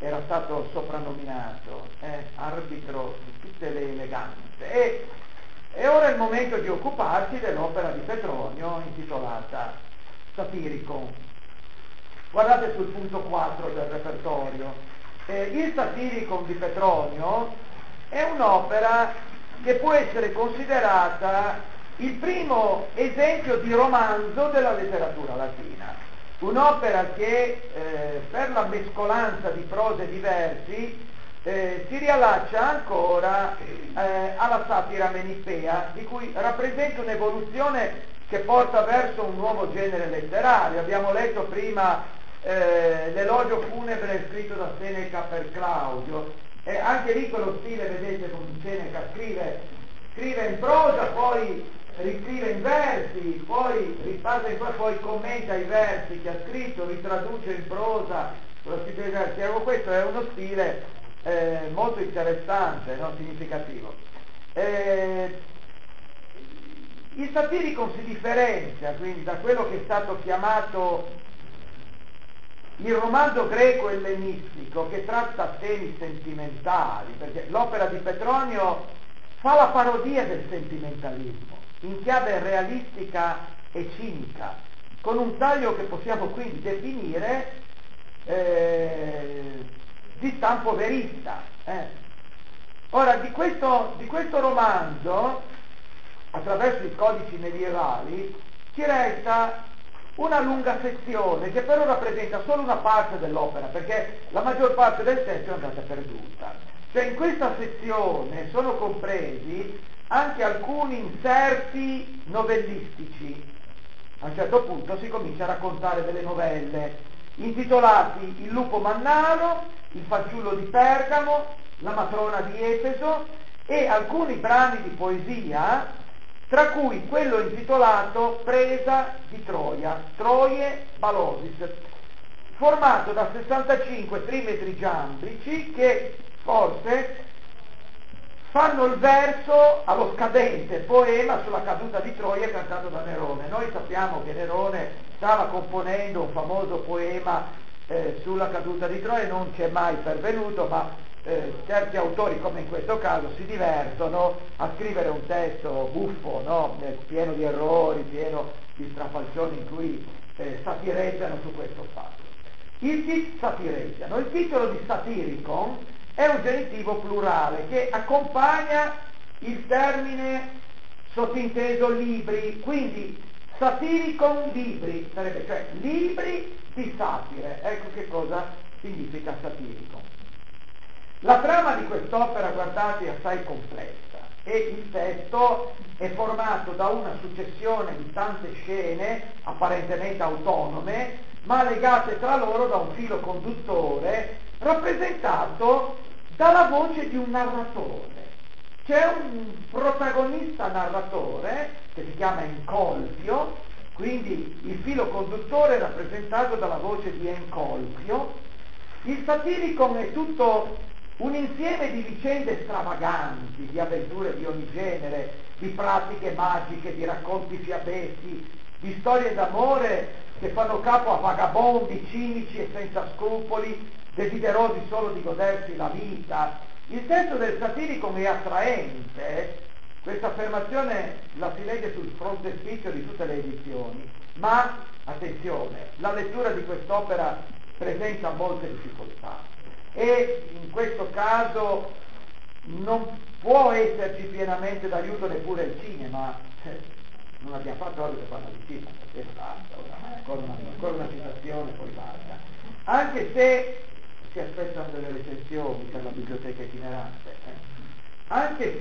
era stato soprannominato arbitro di tutte le eleganze, e ora è il momento di occuparsi dell'opera di Petronio intitolata Satiricon. Guardate sul punto 4 del repertorio. Il Satiricon di Petronio è un'opera che può essere considerata il primo esempio di romanzo della letteratura latina. Un'opera che per la mescolanza di prose di versi si riallaccia ancora alla satira menipea, di cui rappresenta un'evoluzione che porta verso un nuovo genere letterario. Abbiamo letto prima l'elogio funebre scritto da Seneca per Claudio, anche lì quello stile, vedete, con Seneca scrive in prosa, poi riscrive in versi, poi riparte in poi commenta i versi che ha scritto, ritraduce in prosa lo stile dei versi. Questo è uno stile molto interessante, no? Significativo. Il Satiricon si differenzia quindi da quello che è stato chiamato il romanzo greco-ellenistico, che tratta temi sentimentali, perché l'opera di Petronio fa la parodia del sentimentalismo in chiave realistica e cinica, con un taglio che possiamo quindi definire di stampo verista. Ora, di questo romanzo, attraverso i codici medievali, ci resta una lunga sezione che però rappresenta solo una parte dell'opera, perché la maggior parte del testo è andata perduta. Cioè in questa sezione sono compresi anche alcuni inserti novellistici. A un certo punto si comincia a raccontare delle novelle intitolati Il lupo mannaro, Il fanciullo di Pergamo, La matrona di Efeso e alcuni brani di poesia, tra cui quello intitolato Presa di Troia, Troie Balosis, formato da 65 trimetri giambrici che forse fanno il verso allo scadente poema sulla caduta di Troia cantato da Nerone. Noi sappiamo che Nerone stava componendo un famoso poema sulla caduta di Troia, non c'è mai pervenuto, ma certi autori, come in questo caso, si divertono a scrivere un testo buffo, no? Pieno di errori, pieno di strafalcioni in cui satireggiano su questo fatto. Il titolo di Satiricon è un genitivo plurale che accompagna il termine sottinteso libri, quindi Satiricon libri, sarebbe cioè libri di satire. Ecco che cosa significa Satiricon. La trama di quest'opera, guardate, è assai complessa e il testo è formato da una successione di tante scene apparentemente autonome, ma legate tra loro da un filo conduttore rappresentato dalla voce di un narratore. C'è un protagonista narratore che si chiama Encolpio, quindi il filo conduttore è rappresentato dalla voce di Encolpio. Il Satiricon è tutto un insieme di vicende stravaganti, di avventure di ogni genere, di pratiche magiche, di racconti fiabeschi, di storie d'amore che fanno capo a vagabondi cinici e senza scrupoli, desiderosi solo di godersi la vita. Il testo del Satiricon è attraente, questa affermazione la si legge sul frontespizio di tutte le edizioni, ma attenzione, la lettura di quest'opera presenta molte difficoltà e in questo caso non può esserci pienamente d'aiuto neppure il cinema. Non abbiamo fatto oggi per parlare di cinema, perché basta, ancora una citazione, poi basta. Anche se si aspettano delle recensioni per la biblioteca itinerante, anche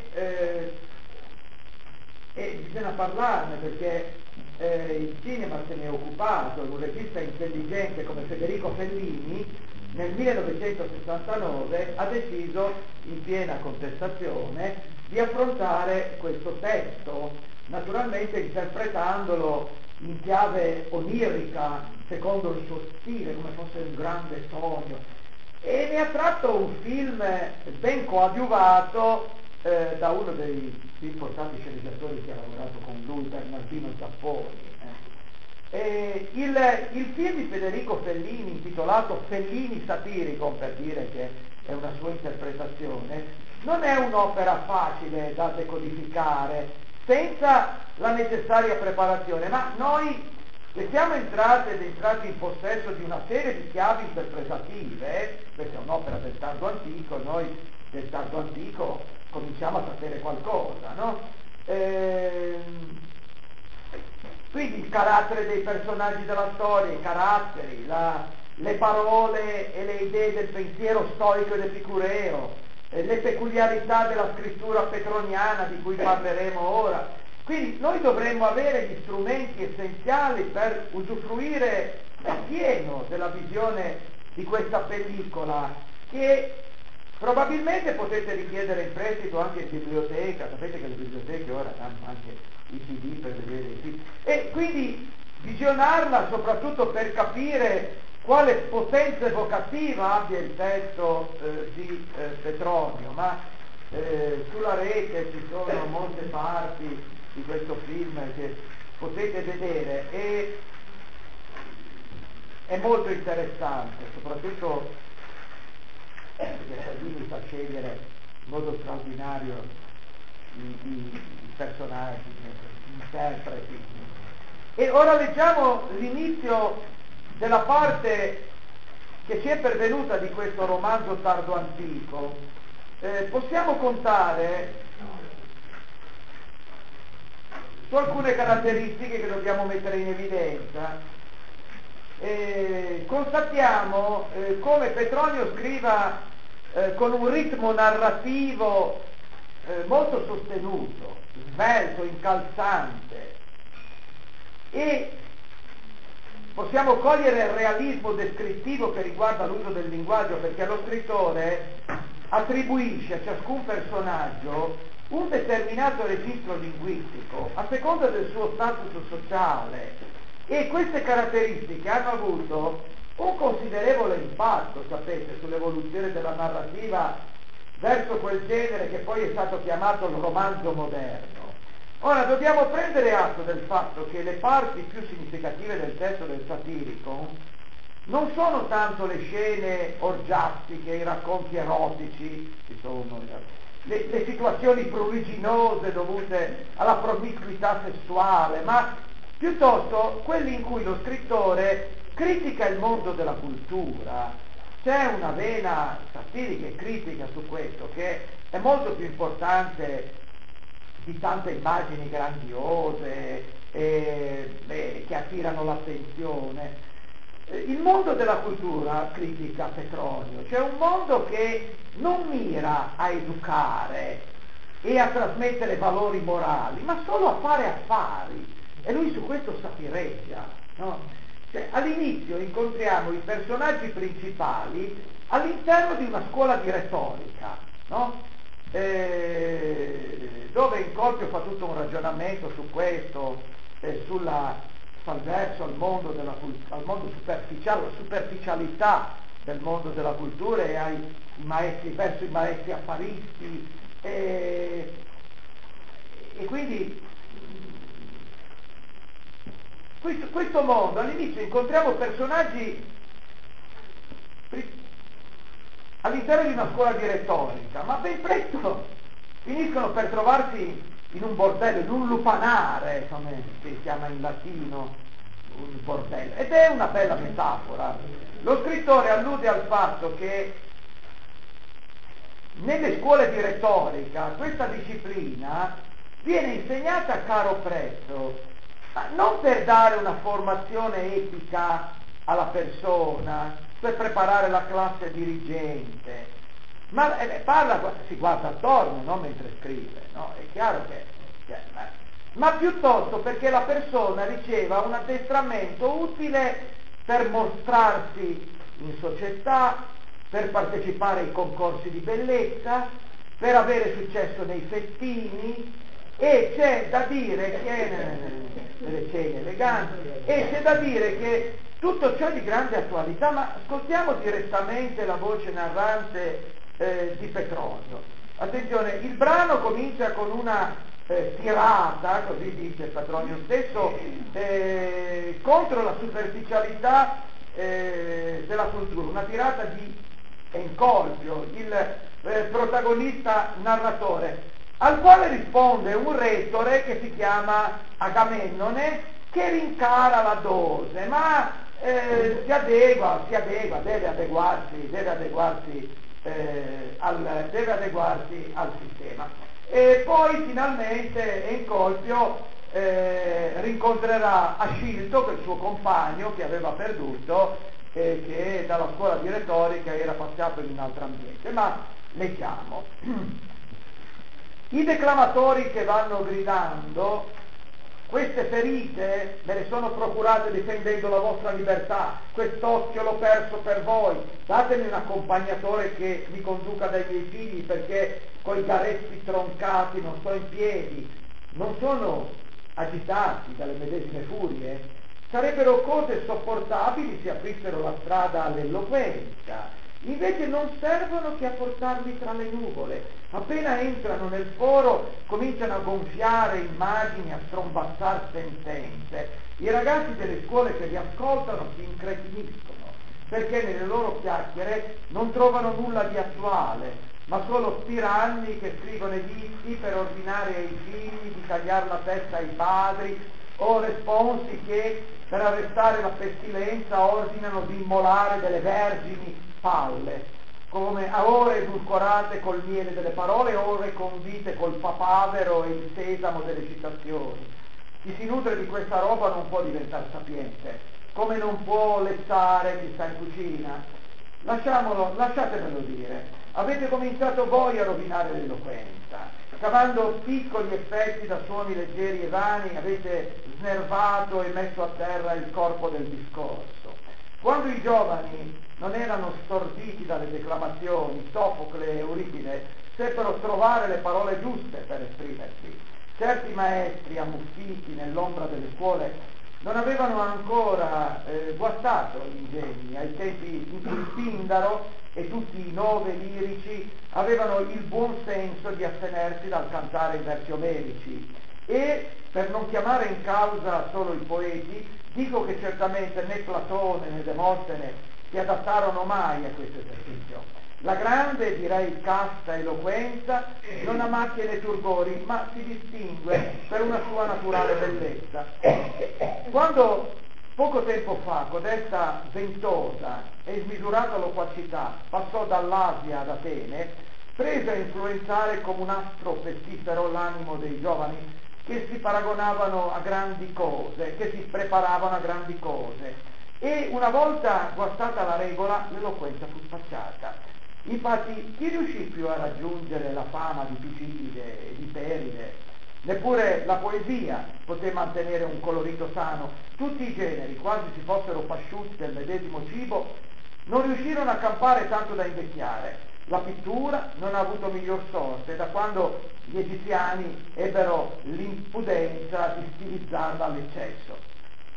se bisogna parlarne, perché il cinema se ne è occupato, un regista intelligente come Federico Fellini nel 1969 ha deciso, in piena contestazione, di affrontare questo testo, naturalmente interpretandolo in chiave onirica, secondo il suo stile, come fosse un grande sogno, e ne ha tratto un film ben coadiuvato da uno dei più importanti sceneggiatori che ha lavorato con lui, Bernardino Zapponi. Il film di Federico Fellini intitolato Fellini Satiricon, per dire che è una sua interpretazione, non è un'opera facile da decodificare senza la necessaria preparazione, ma noi che siamo entrati in possesso di una serie di chiavi interpretative, questa è un'opera del tardo antico, noi del tardo antico cominciamo a sapere qualcosa, no? Quindi il carattere dei personaggi della storia, i caratteri, le parole e le idee del pensiero storico ed epicureo, le peculiarità della scrittura petroniana di cui parleremo ora. Quindi noi dovremmo avere gli strumenti essenziali per usufruire appieno della visione di questa pellicola, che probabilmente potete richiedere in prestito anche in biblioteca. Sapete che le biblioteche ora hanno anche i CD per vedere i film, e quindi visionarla soprattutto per capire quale potenza evocativa abbia il testo di Petronio, ma sulla rete ci sono molte parti di questo film che potete vedere e è molto interessante, soprattutto perché Salvini sa scegliere in modo straordinario i personaggi, gli interpreti. E ora leggiamo l'inizio della parte che ci è pervenuta di questo romanzo tardo antico. Possiamo contare su alcune caratteristiche che dobbiamo mettere in evidenza. Constatiamo come Petronio scriva con un ritmo narrativo molto sostenuto, svelto, incalzante, e possiamo cogliere il realismo descrittivo che riguarda l'uso del linguaggio, perché lo scrittore attribuisce a ciascun personaggio un determinato registro linguistico a seconda del suo status sociale, e queste caratteristiche hanno avuto un considerevole impatto, sapete, sull'evoluzione della narrativa verso quel genere che poi è stato chiamato il romanzo moderno. Ora dobbiamo prendere atto del fatto che le parti più significative del testo del Satiricon non sono tanto le scene orgiastiche, i racconti erotici, che sono le situazioni pruriginose dovute alla promiscuità sessuale, ma piuttosto quelli in cui lo scrittore critica il mondo della cultura. C'è una vena satirica e critica su questo che è molto più importante di tante immagini grandiose che attirano l'attenzione. Il mondo della cultura, critica Petronio, c'è un mondo che non mira a educare e a trasmettere valori morali, ma solo a fare affari, e lui su questo satireggia, no? All'inizio incontriamo i personaggi principali all'interno di una scuola di retorica, no? Dove Incolpio fa tutto un ragionamento su questo, verso al mondo superficiale, la superficialità del mondo della cultura, e verso i maestri affaristi, e quindi questo mondo, all'inizio incontriamo personaggi all'interno di una scuola di retorica, ma ben presto finiscono per trovarsi in un bordello, in un lupanare, come si chiama in latino, un bordello. Ed è una bella metafora. Lo scrittore allude al fatto che nelle scuole di retorica questa disciplina viene insegnata a caro prezzo, ma non per dare una formazione etica alla persona, per preparare la classe dirigente, ma si guarda attorno, no? Mentre scrive, no? È chiaro ma piuttosto perché la persona riceva un addestramento utile per mostrarsi in società, per partecipare ai concorsi di bellezza, per avere successo nei festini, e c'è da dire che nelle cene eleganti, e c'è da dire che tutto ciò è di grande attualità. Ma ascoltiamo direttamente la voce narrante di Petronio. Attenzione, il brano comincia con una tirata, così dice Petronio stesso, contro la superficialità della cultura, una tirata di Encolpio, il protagonista narratore, al quale risponde un retore che si chiama Agamennone, che rincara la dose, ma si adegua, deve adeguarsi al sistema. E poi finalmente Encolpio rincontrerà Ascilto, che è il suo compagno che aveva perduto, che dalla scuola di retorica era passato in un altro ambiente. Ma leggiamo. I declamatori che vanno gridando: queste ferite me le sono procurate difendendo la vostra libertà, quest'occhio l'ho perso per voi, datemi un accompagnatore che mi conduca dai miei figli, perché coi garetti troncati non sto in piedi. Non sono agitati dalle medesime furie? Sarebbero cose sopportabili se aprissero la strada all'eloquenza. Invece non servono che a portarli tra le nuvole. Appena entrano nel foro cominciano a gonfiare immagini, a strombazzar sentenze. I ragazzi delle scuole che li ascoltano si incretiniscono, perché nelle loro chiacchiere non trovano nulla di attuale, ma solo tiranni che scrivono editti per ordinare ai figli di tagliare la testa ai padri, o responsi che per arrestare la pestilenza ordinano di immolare delle vergini palle, come a ore edulcorate col miele delle parole, ore condite col papavero e il sesamo delle citazioni. Chi si nutre di questa roba non può diventare sapiente, come non può lettare chi sta in cucina. Lasciatemelo dire. Avete cominciato voi a rovinare l'eloquenza, cavando piccoli effetti da suoni leggeri e vani, avete snervato e messo a terra il corpo del discorso. Quando i giovani non erano storditi dalle declamazioni, Sofocle e Euripide seppero trovare le parole giuste per esprimersi. Certi maestri ammuffiti nell'ombra delle scuole non avevano ancora guastato gli ingegni ai tempi in cui Pindaro e tutti i 9 lirici avevano il buon senso di astenersi dal cantare in versi omerici. E per non chiamare in causa solo i poeti, dico che certamente né Platone né Demostene si adattarono mai a questo esercizio. La grande, direi casta eloquenza non ha macchie né turgori, ma si distingue per una sua naturale bellezza. Quando poco tempo fa codesta ventosa e smisurata loquacità passò dall'Asia ad Atene, prese a influenzare come un astro pestifero l'animo dei giovani che si paragonavano a grandi cose, che si preparavano a grandi cose. E una volta guastata la regola, l'eloquenza fu spacciata. Infatti, chi riuscì più a raggiungere la fama di Tucidide e di Peride? Neppure la poesia poté mantenere un colorito sano. Tutti i generi, quasi si fossero pasciuti del medesimo cibo, non riuscirono a campare tanto da invecchiare. La pittura non ha avuto miglior sorte da quando gli egiziani ebbero l'impudenza di stilizzarla all'eccesso.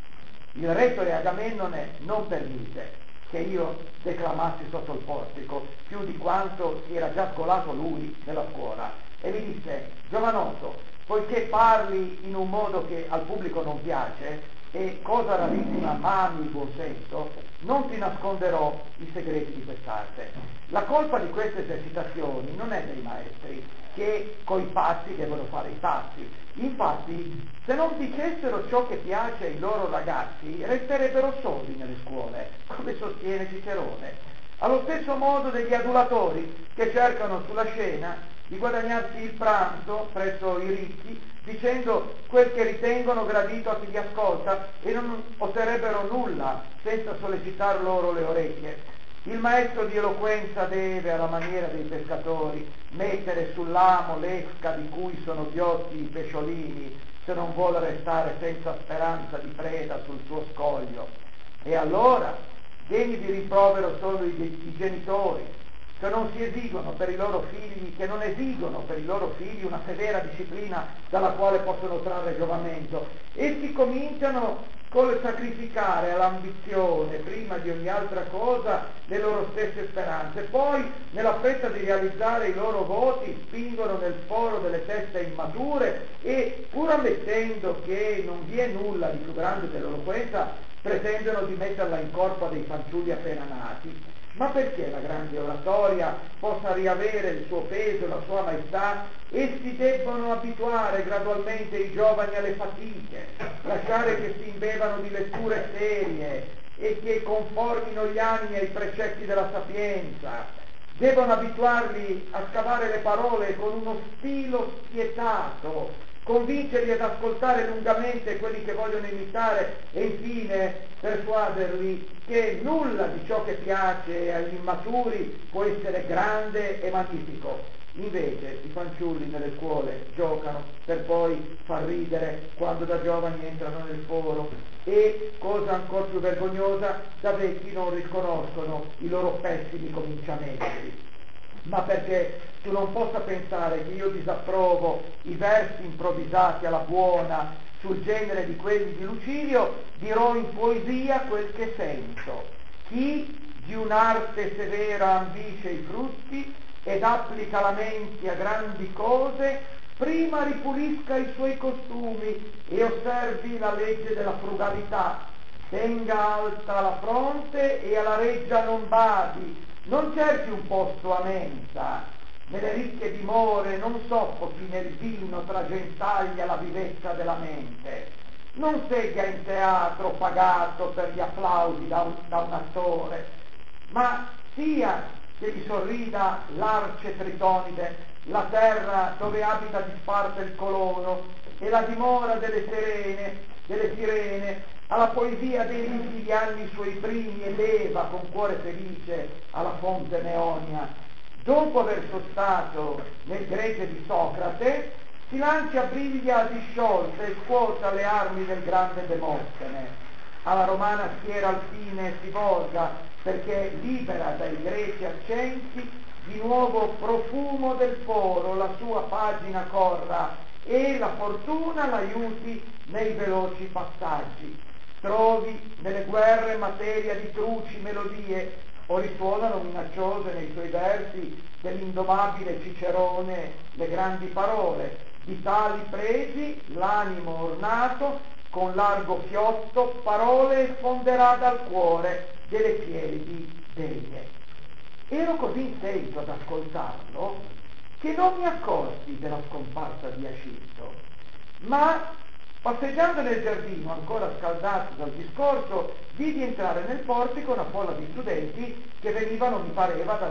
Il rettore Agamennone non permise che io declamassi sotto il portico più di quanto si era già scolato lui nella scuola, e mi disse: giovanotto, poiché parli in un modo che al pubblico non piace, e cosa rarissima ma ami il buon senso, non ti nasconderò i segreti di quest'arte. La colpa di queste esercitazioni non è dei maestri, che coi pazzi devono fare i pazzi. Infatti, se non dicessero ciò che piace ai loro ragazzi, resterebbero soli nelle scuole, come sostiene Cicerone. Allo stesso modo degli adulatori che cercano sulla scena di guadagnarsi il pranzo presso i ricchi, dicendo quel che ritengono gradito a chi li ascolta, e non otterrebbero nulla senza sollecitar loro le orecchie. Il maestro di eloquenza deve, alla maniera dei pescatori, mettere sull'amo l'esca di cui sono ghiotti i pesciolini, se non vuole restare senza speranza di preda sul suo scoglio. E allora, degni di rimprovero sono i genitori, che non esigono per i loro figli una severa disciplina dalla quale possono trarre giovamento. Essi cominciano col sacrificare all'ambizione, prima di ogni altra cosa, le loro stesse speranze. Poi, nella fretta di realizzare i loro voti, spingono nel foro delle teste immature e, pur ammettendo che non vi è nulla di più grande dell'eloquenza, pretendono di metterla in corpo a dei fanciulli appena nati. Ma perché la grande oratoria possa riavere il suo peso, la sua maestà, essi debbono abituare gradualmente i giovani alle fatiche, lasciare che si imbevano di letture serie e che conformino gli animi ai precetti della sapienza. Devono abituarli a scavare le parole con uno stilo spietato, convincerli ad ascoltare lungamente quelli che vogliono imitare e infine persuaderli che nulla di ciò che piace agli immaturi può essere grande e magnifico. Invece i fanciulli nelle scuole giocano per poi far ridere quando da giovani entrano nel foro e, cosa ancora più vergognosa, da vecchi non riconoscono i loro pessimi cominciamenti. Ma perché tu non possa pensare che io disapprovo i versi improvvisati alla buona sul genere di quelli di Lucilio, dirò in poesia quel che sento. Chi di un'arte severa ambisce i frutti ed applica lamenti a grandi cose, prima ripulisca i suoi costumi e osservi la legge della frugalità. Tenga alta la fronte e alla reggia non badi, non cerchi un posto a mensa, nelle ricche dimore non soffochi nel vino tra gentaglia la vivezza della mente. Non segga in teatro pagato per gli applausi da un attore, ma sia che gli sorrida l'arce tritonide, la terra dove abita disparte il colono e la dimora delle sirene, alla poesia dei riti di anni suoi primi e leva con cuore felice alla fonte Meonia. Dopo aver sostato nel gregge di Socrate, si lancia briglia disciolta e scuota le armi del grande Demostene. Alla romana schiera alpine si volga, perché libera dai greci accenti di nuovo profumo del foro, la sua pagina corra e la fortuna l'aiuti nei veloci passaggi. Trovi nelle guerre materia di truci melodie, o risuonano minacciose nei suoi versi dell'indomabile Cicerone le grandi parole, di tali pregi l'animo ornato con largo fiotto parole sfonderà dal cuore delle piedi degne. Ero così intento ad ascoltarlo che non mi accorsi della scomparsa di Acinto, ma passeggiando nel giardino, ancora scaldato dal discorso, vidi entrare nel portico una folla di studenti che venivano, mi pareva, dalla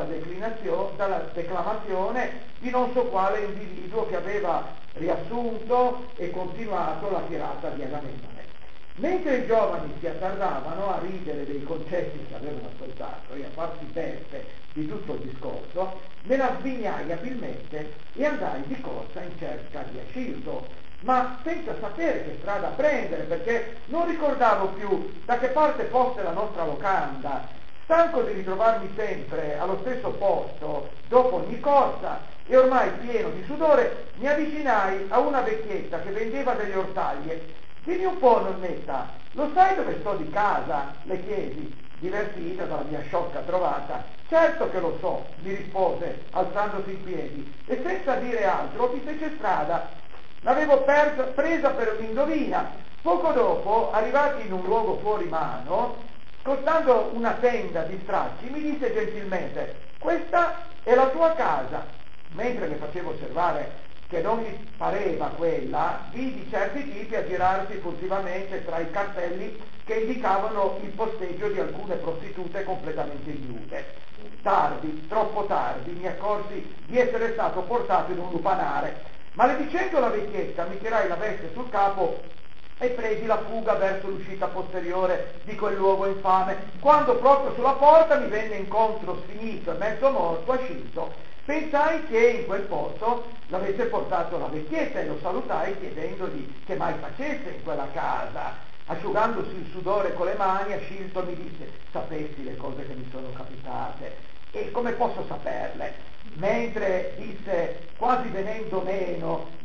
declamazione di non so quale individuo che aveva riassunto e continuato la tirata di Agamennone. Mentre i giovani si attardavano a ridere dei concetti che avevano ascoltato e a farsi beffe di tutto il discorso, me la svignai abilmente e andai di corsa in cerca di Acinto, ma senza sapere che strada prendere, perché non ricordavo più da che parte fosse la nostra locanda. Stanco di ritrovarmi sempre allo stesso posto dopo ogni corsa e ormai pieno di sudore, mi avvicinai a una vecchietta che vendeva delle ortaglie. Dimmi un po', nonnetta, lo sai dove sto di casa? Le chiesi, divertita dalla mia sciocca trovata. Certo che lo so, mi rispose, alzandosi in piedi, e senza dire altro mi fece strada. L'avevo presa per un'indovina. Poco dopo, arrivati in un luogo fuori mano, scostando una tenda di stracci, mi disse gentilmente: questa è la tua casa. Mentre le facevo osservare che non mi pareva quella, vidi certi tipi aggirarsi furtivamente tra i cartelli che indicavano il posteggio di alcune prostitute completamente ignude. Tardi, troppo tardi, mi accorsi di essere stato portato in un lupanare. Maledicendo la vecchietta, mi tirai la veste sul capo e presi la fuga verso l'uscita posteriore di quel luogo infame, quando proprio sulla porta mi venne incontro sfinito e mezzo morto Acinto. Pensai che in quel posto l'avesse portato la vecchietta e lo salutai chiedendogli che mai facesse in quella casa. Asciugandosi il sudore con le mani, Acinto mi disse: sapessi le cose che mi sono capitate. E come posso saperle? Mentre disse, quasi venendo meno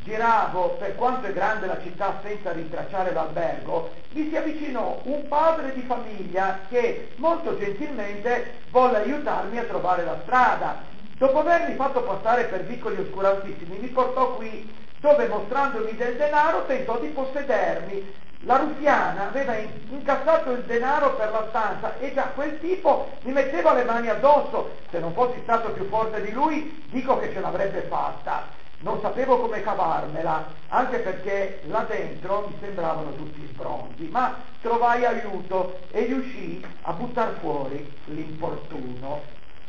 giravo per quanto è grande la città senza rintracciare l'albergo, mi si avvicinò un padre di famiglia che molto gentilmente volle aiutarmi a trovare la strada. Dopo avermi fatto passare per vicoli oscurantissimi, mi portò qui, dove mostrandomi del denaro tentò di possedermi. La ruffiana aveva incassato il denaro per la stanza e già quel tipo mi metteva le mani addosso. Se non fossi stato più forte di lui, dico che ce l'avrebbe fatta. Non sapevo come cavarmela, anche perché là dentro mi sembravano tutti sbronzi, ma trovai aiuto e riuscii a buttar fuori l'importuno.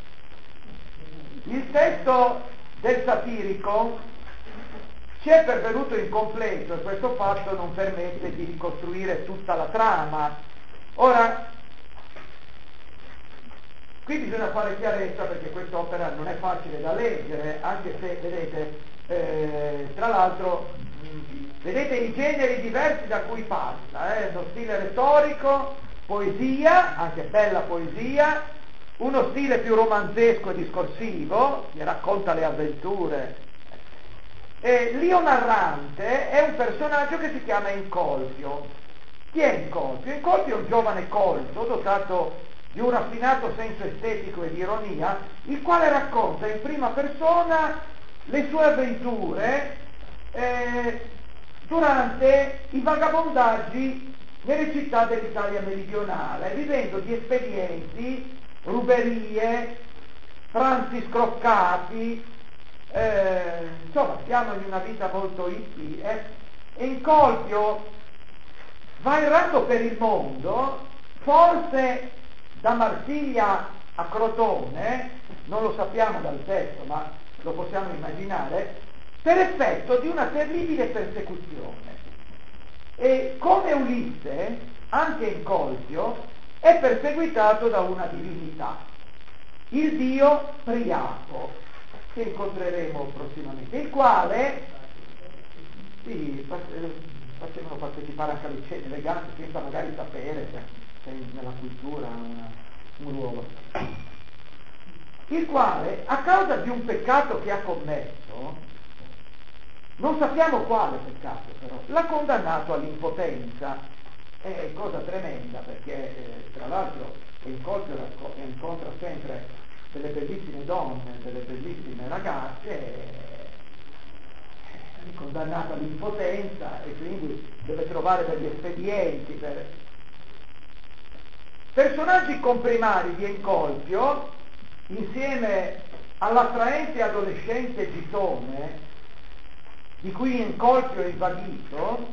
Il testo del satirico ci è pervenuto incompleto e questo fatto non permette di ricostruire tutta la trama. Ora, qui bisogna fare chiarezza perché quest'opera non è facile da leggere, anche se, vedete, tra l'altro, vedete i generi diversi da cui passa, uno stile retorico, poesia, anche bella poesia, uno stile più romanzesco e discorsivo, che racconta le avventure. L'io narrante è un personaggio che si chiama Encolpio. Chi è Encolpio? Encolpio è un giovane colto, dotato di un raffinato senso estetico e di ironia, il quale racconta in prima persona le sue avventure durante i vagabondaggi nelle città dell'Italia meridionale, vivendo di espedienti, ruberie, pranzi scroccati, insomma siamo in una vita molto hippie. Encolpio va errando per il mondo, forse da Marsiglia a Crotone, non lo sappiamo dal testo ma lo possiamo immaginare, per effetto di una terribile persecuzione. E come Ulisse, anche Encolpio è perseguitato da una divinità, il dio Priapo, che incontreremo prossimamente, il quale facevano partecipare anche alle cene eleganti senza magari sapere se nella cultura ha un ruolo, il quale a causa di un peccato che ha commesso, non sappiamo quale peccato però, l'ha condannato all'impotenza. È cosa tremenda perché tra l'altro Encolpio incontra sempre delle bellissime donne, delle bellissime ragazze, è condannato all'impotenza e quindi deve trovare degli espedienti per... Personaggi comprimari di Encolpio, insieme all'attraente adolescente Gitone, di cui Encolpio è invaghito,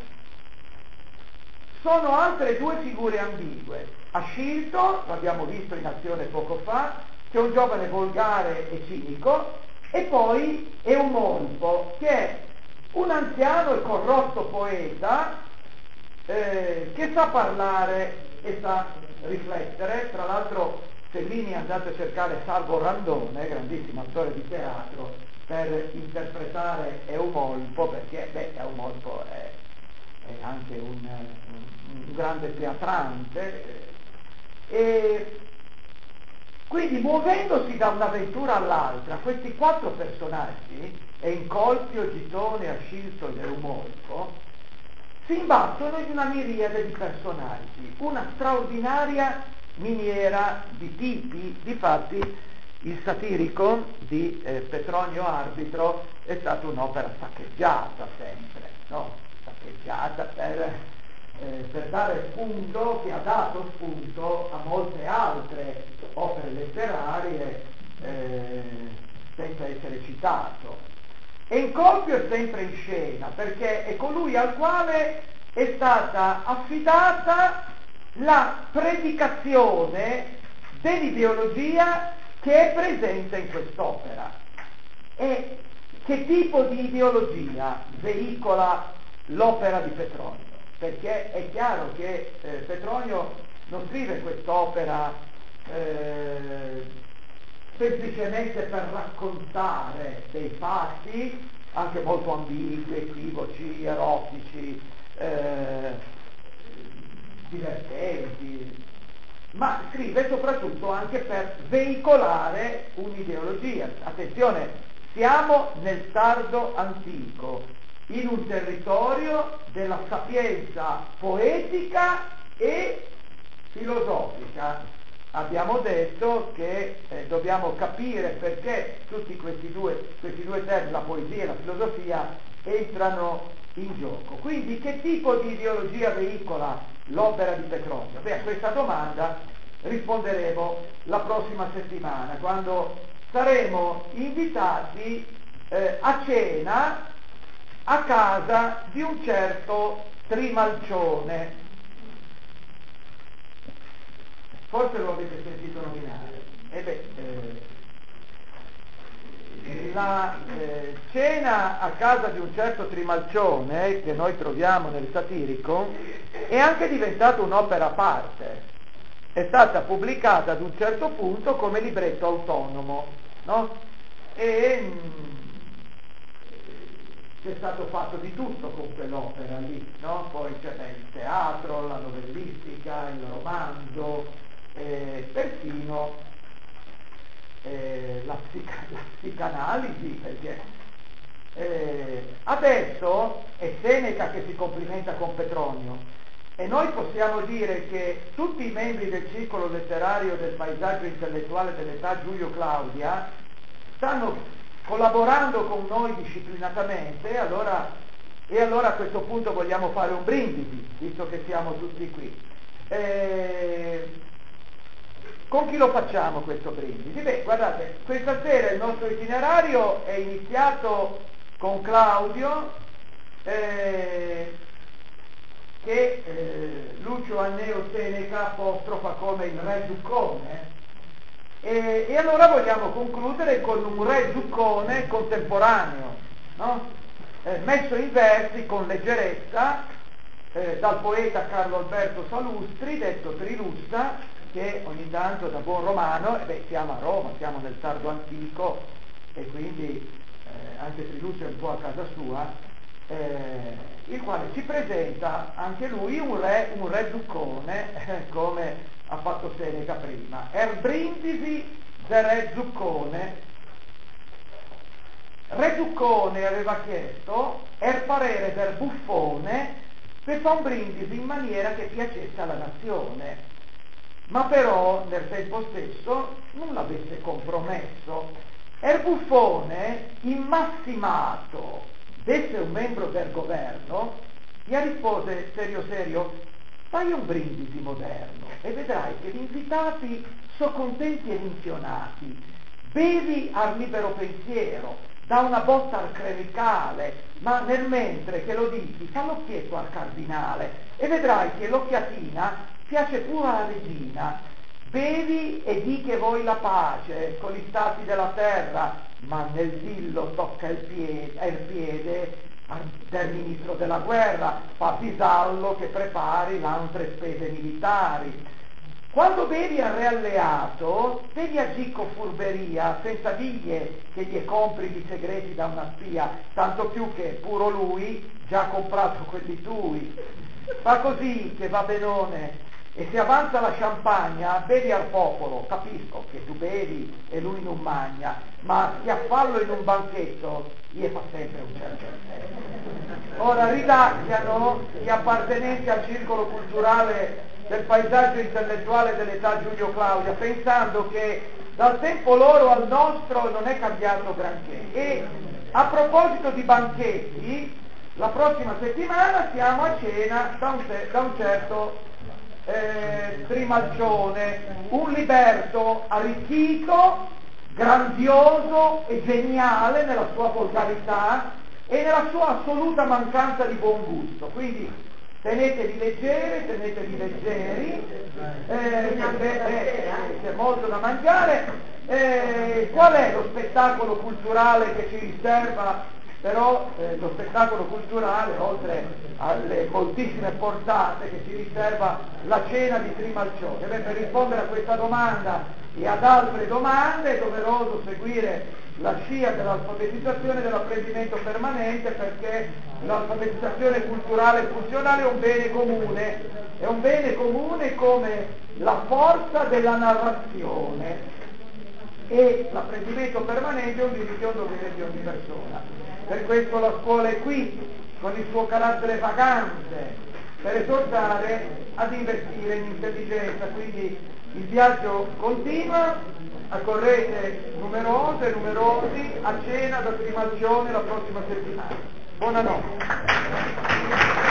sono altre due figure ambigue. Ascilto, l'abbiamo visto in azione poco fa, che è un giovane volgare e cinico, e poi Eumolpo, che è un anziano e corrotto poeta che sa parlare e sa riflettere. Tra l'altro Fellini è andato a cercare Salvo Randone, grandissimo attore di teatro, per interpretare Eumolpo, perché Eumolpo è anche un grande teatrante, e quindi muovendosi da un'avventura all'altra, questi quattro personaggi, Encolpio, Gitone, Ascilto ed Eumolpo, si imbattono in una miriade di personaggi, una straordinaria miniera di tipi. Difatti il satirico di Petronio Arbitro è stata un'opera saccheggiata sempre, no? Saccheggiata per dare spunto, che ha dato spunto a molte altre opere letterarie senza essere citato. Encolpio è sempre in scena perché è colui al quale è stata affidata la predicazione dell'ideologia che è presente in quest'opera. E che tipo di ideologia veicola l'opera di Petronio? Perché è chiaro che Petronio non scrive quest'opera semplicemente per raccontare dei fatti, anche molto ambigui, equivoci, erotici, divertenti, ma scrive soprattutto anche per veicolare un'ideologia. Attenzione, siamo nel sardo antico, in un territorio della sapienza poetica e filosofica. Abbiamo detto che dobbiamo capire perché tutti questi due termini, la poesia e la filosofia, entrano in gioco. Quindi che tipo di ideologia veicola l'opera di Petronio? Beh, a questa domanda risponderemo la prossima settimana, quando saremo invitati a cena a casa di un certo Trimalcione. Forse lo avete sentito nominare. La cena a casa di un certo Trimalcione, che noi troviamo nel Satirico, è anche diventata un'opera a parte. È stata pubblicata ad un certo punto come libretto autonomo, no? E c'è stato fatto di tutto con quell'opera lì, no? Poi c'è il teatro, la novellistica, il romanzo, persino la psicanalisi, perché adesso è Seneca che si complimenta con Petronio, e noi possiamo dire che tutti i membri del circolo letterario del paesaggio intellettuale dell'età Giulio-Claudia stanno collaborando con noi disciplinatamente, e allora a questo punto vogliamo fare un brindisi, visto che siamo tutti qui. Con chi lo facciamo questo brindisi? Beh, guardate, questa sera il nostro itinerario è iniziato con Claudio, che Lucio Anneo Seneca apostrofa come il re Zuccone, e allora vogliamo concludere con un re Zuccone contemporaneo, no? Messo in versi con leggerezza dal poeta Carlo Alberto Salustri, detto Trilussa, che ogni tanto da buon romano, siamo a Roma, siamo nel tardo antico, e quindi anche Trilussa è un po' a casa sua, il quale ci presenta anche lui un re Zuccone, come ha fatto Seneca prima. Brindisi del re Zuccone. Re Zuccone aveva chiesto parere del buffone per fare un brindisi in maniera che piacesse alla nazione, ma però nel tempo stesso non l'avesse compromesso. Buffone, immassimato d'essere un membro del governo, gli rispose serio, fai un brindisi moderno e vedrai che gli invitati sono contenti e minzionati. Bevi al libero pensiero, da una botta al clericale, ma nel mentre che lo dici fa l'occhietto al cardinale e vedrai che l'occhiatina piace pure alla regina. Bevi e di che vuoi la pace con gli stati della terra, ma nel dillo tocca il piede del ministro della guerra, fa avvisarlo che prepari l'altre spese militari. Quando bevi al re alleato, devi agire con furberia, senza diglie che gli compri di segreti da una spia, tanto più che puro lui già ha comprato quelli tui. Fa così che va benone, e se avanza la champagna, bevi al popolo, capisco che tu bevi e lui non mangia, ma schiaffarlo in un banchetto gli fa sempre un certo effetto. Ora ridacchiano gli appartenenti al circolo culturale del paesaggio intellettuale dell'età Giulio-Claudia, pensando che dal tempo loro al nostro non è cambiato granché. E a proposito di banchetti, la prossima settimana siamo a cena da un certo Trimalcione, un liberto arricchito, grandioso e geniale nella sua volgarità e nella sua assoluta mancanza di buon gusto. Quindi tenetevi leggeri, c'è molto da mangiare. Qual è lo spettacolo culturale che ci riserva? Però lo spettacolo culturale, oltre alle moltissime portate che ci riserva la cena di Trimalcione. Per rispondere a questa domanda e ad altre domande è doveroso seguire la scia dell'alfabetizzazione e dell'apprendimento permanente, perché l'alfabetizzazione culturale e funzionale è un bene comune come la forza della narrazione. e l'apprendimento permanente è un diritto e un dovere di ogni persona. Per questo la scuola è qui, con il suo carattere vacante, per esortare ad investire in intelligenza. Quindi il viaggio continua, accorrete numerosi a cena, ad affermazione la prossima settimana. Buonanotte.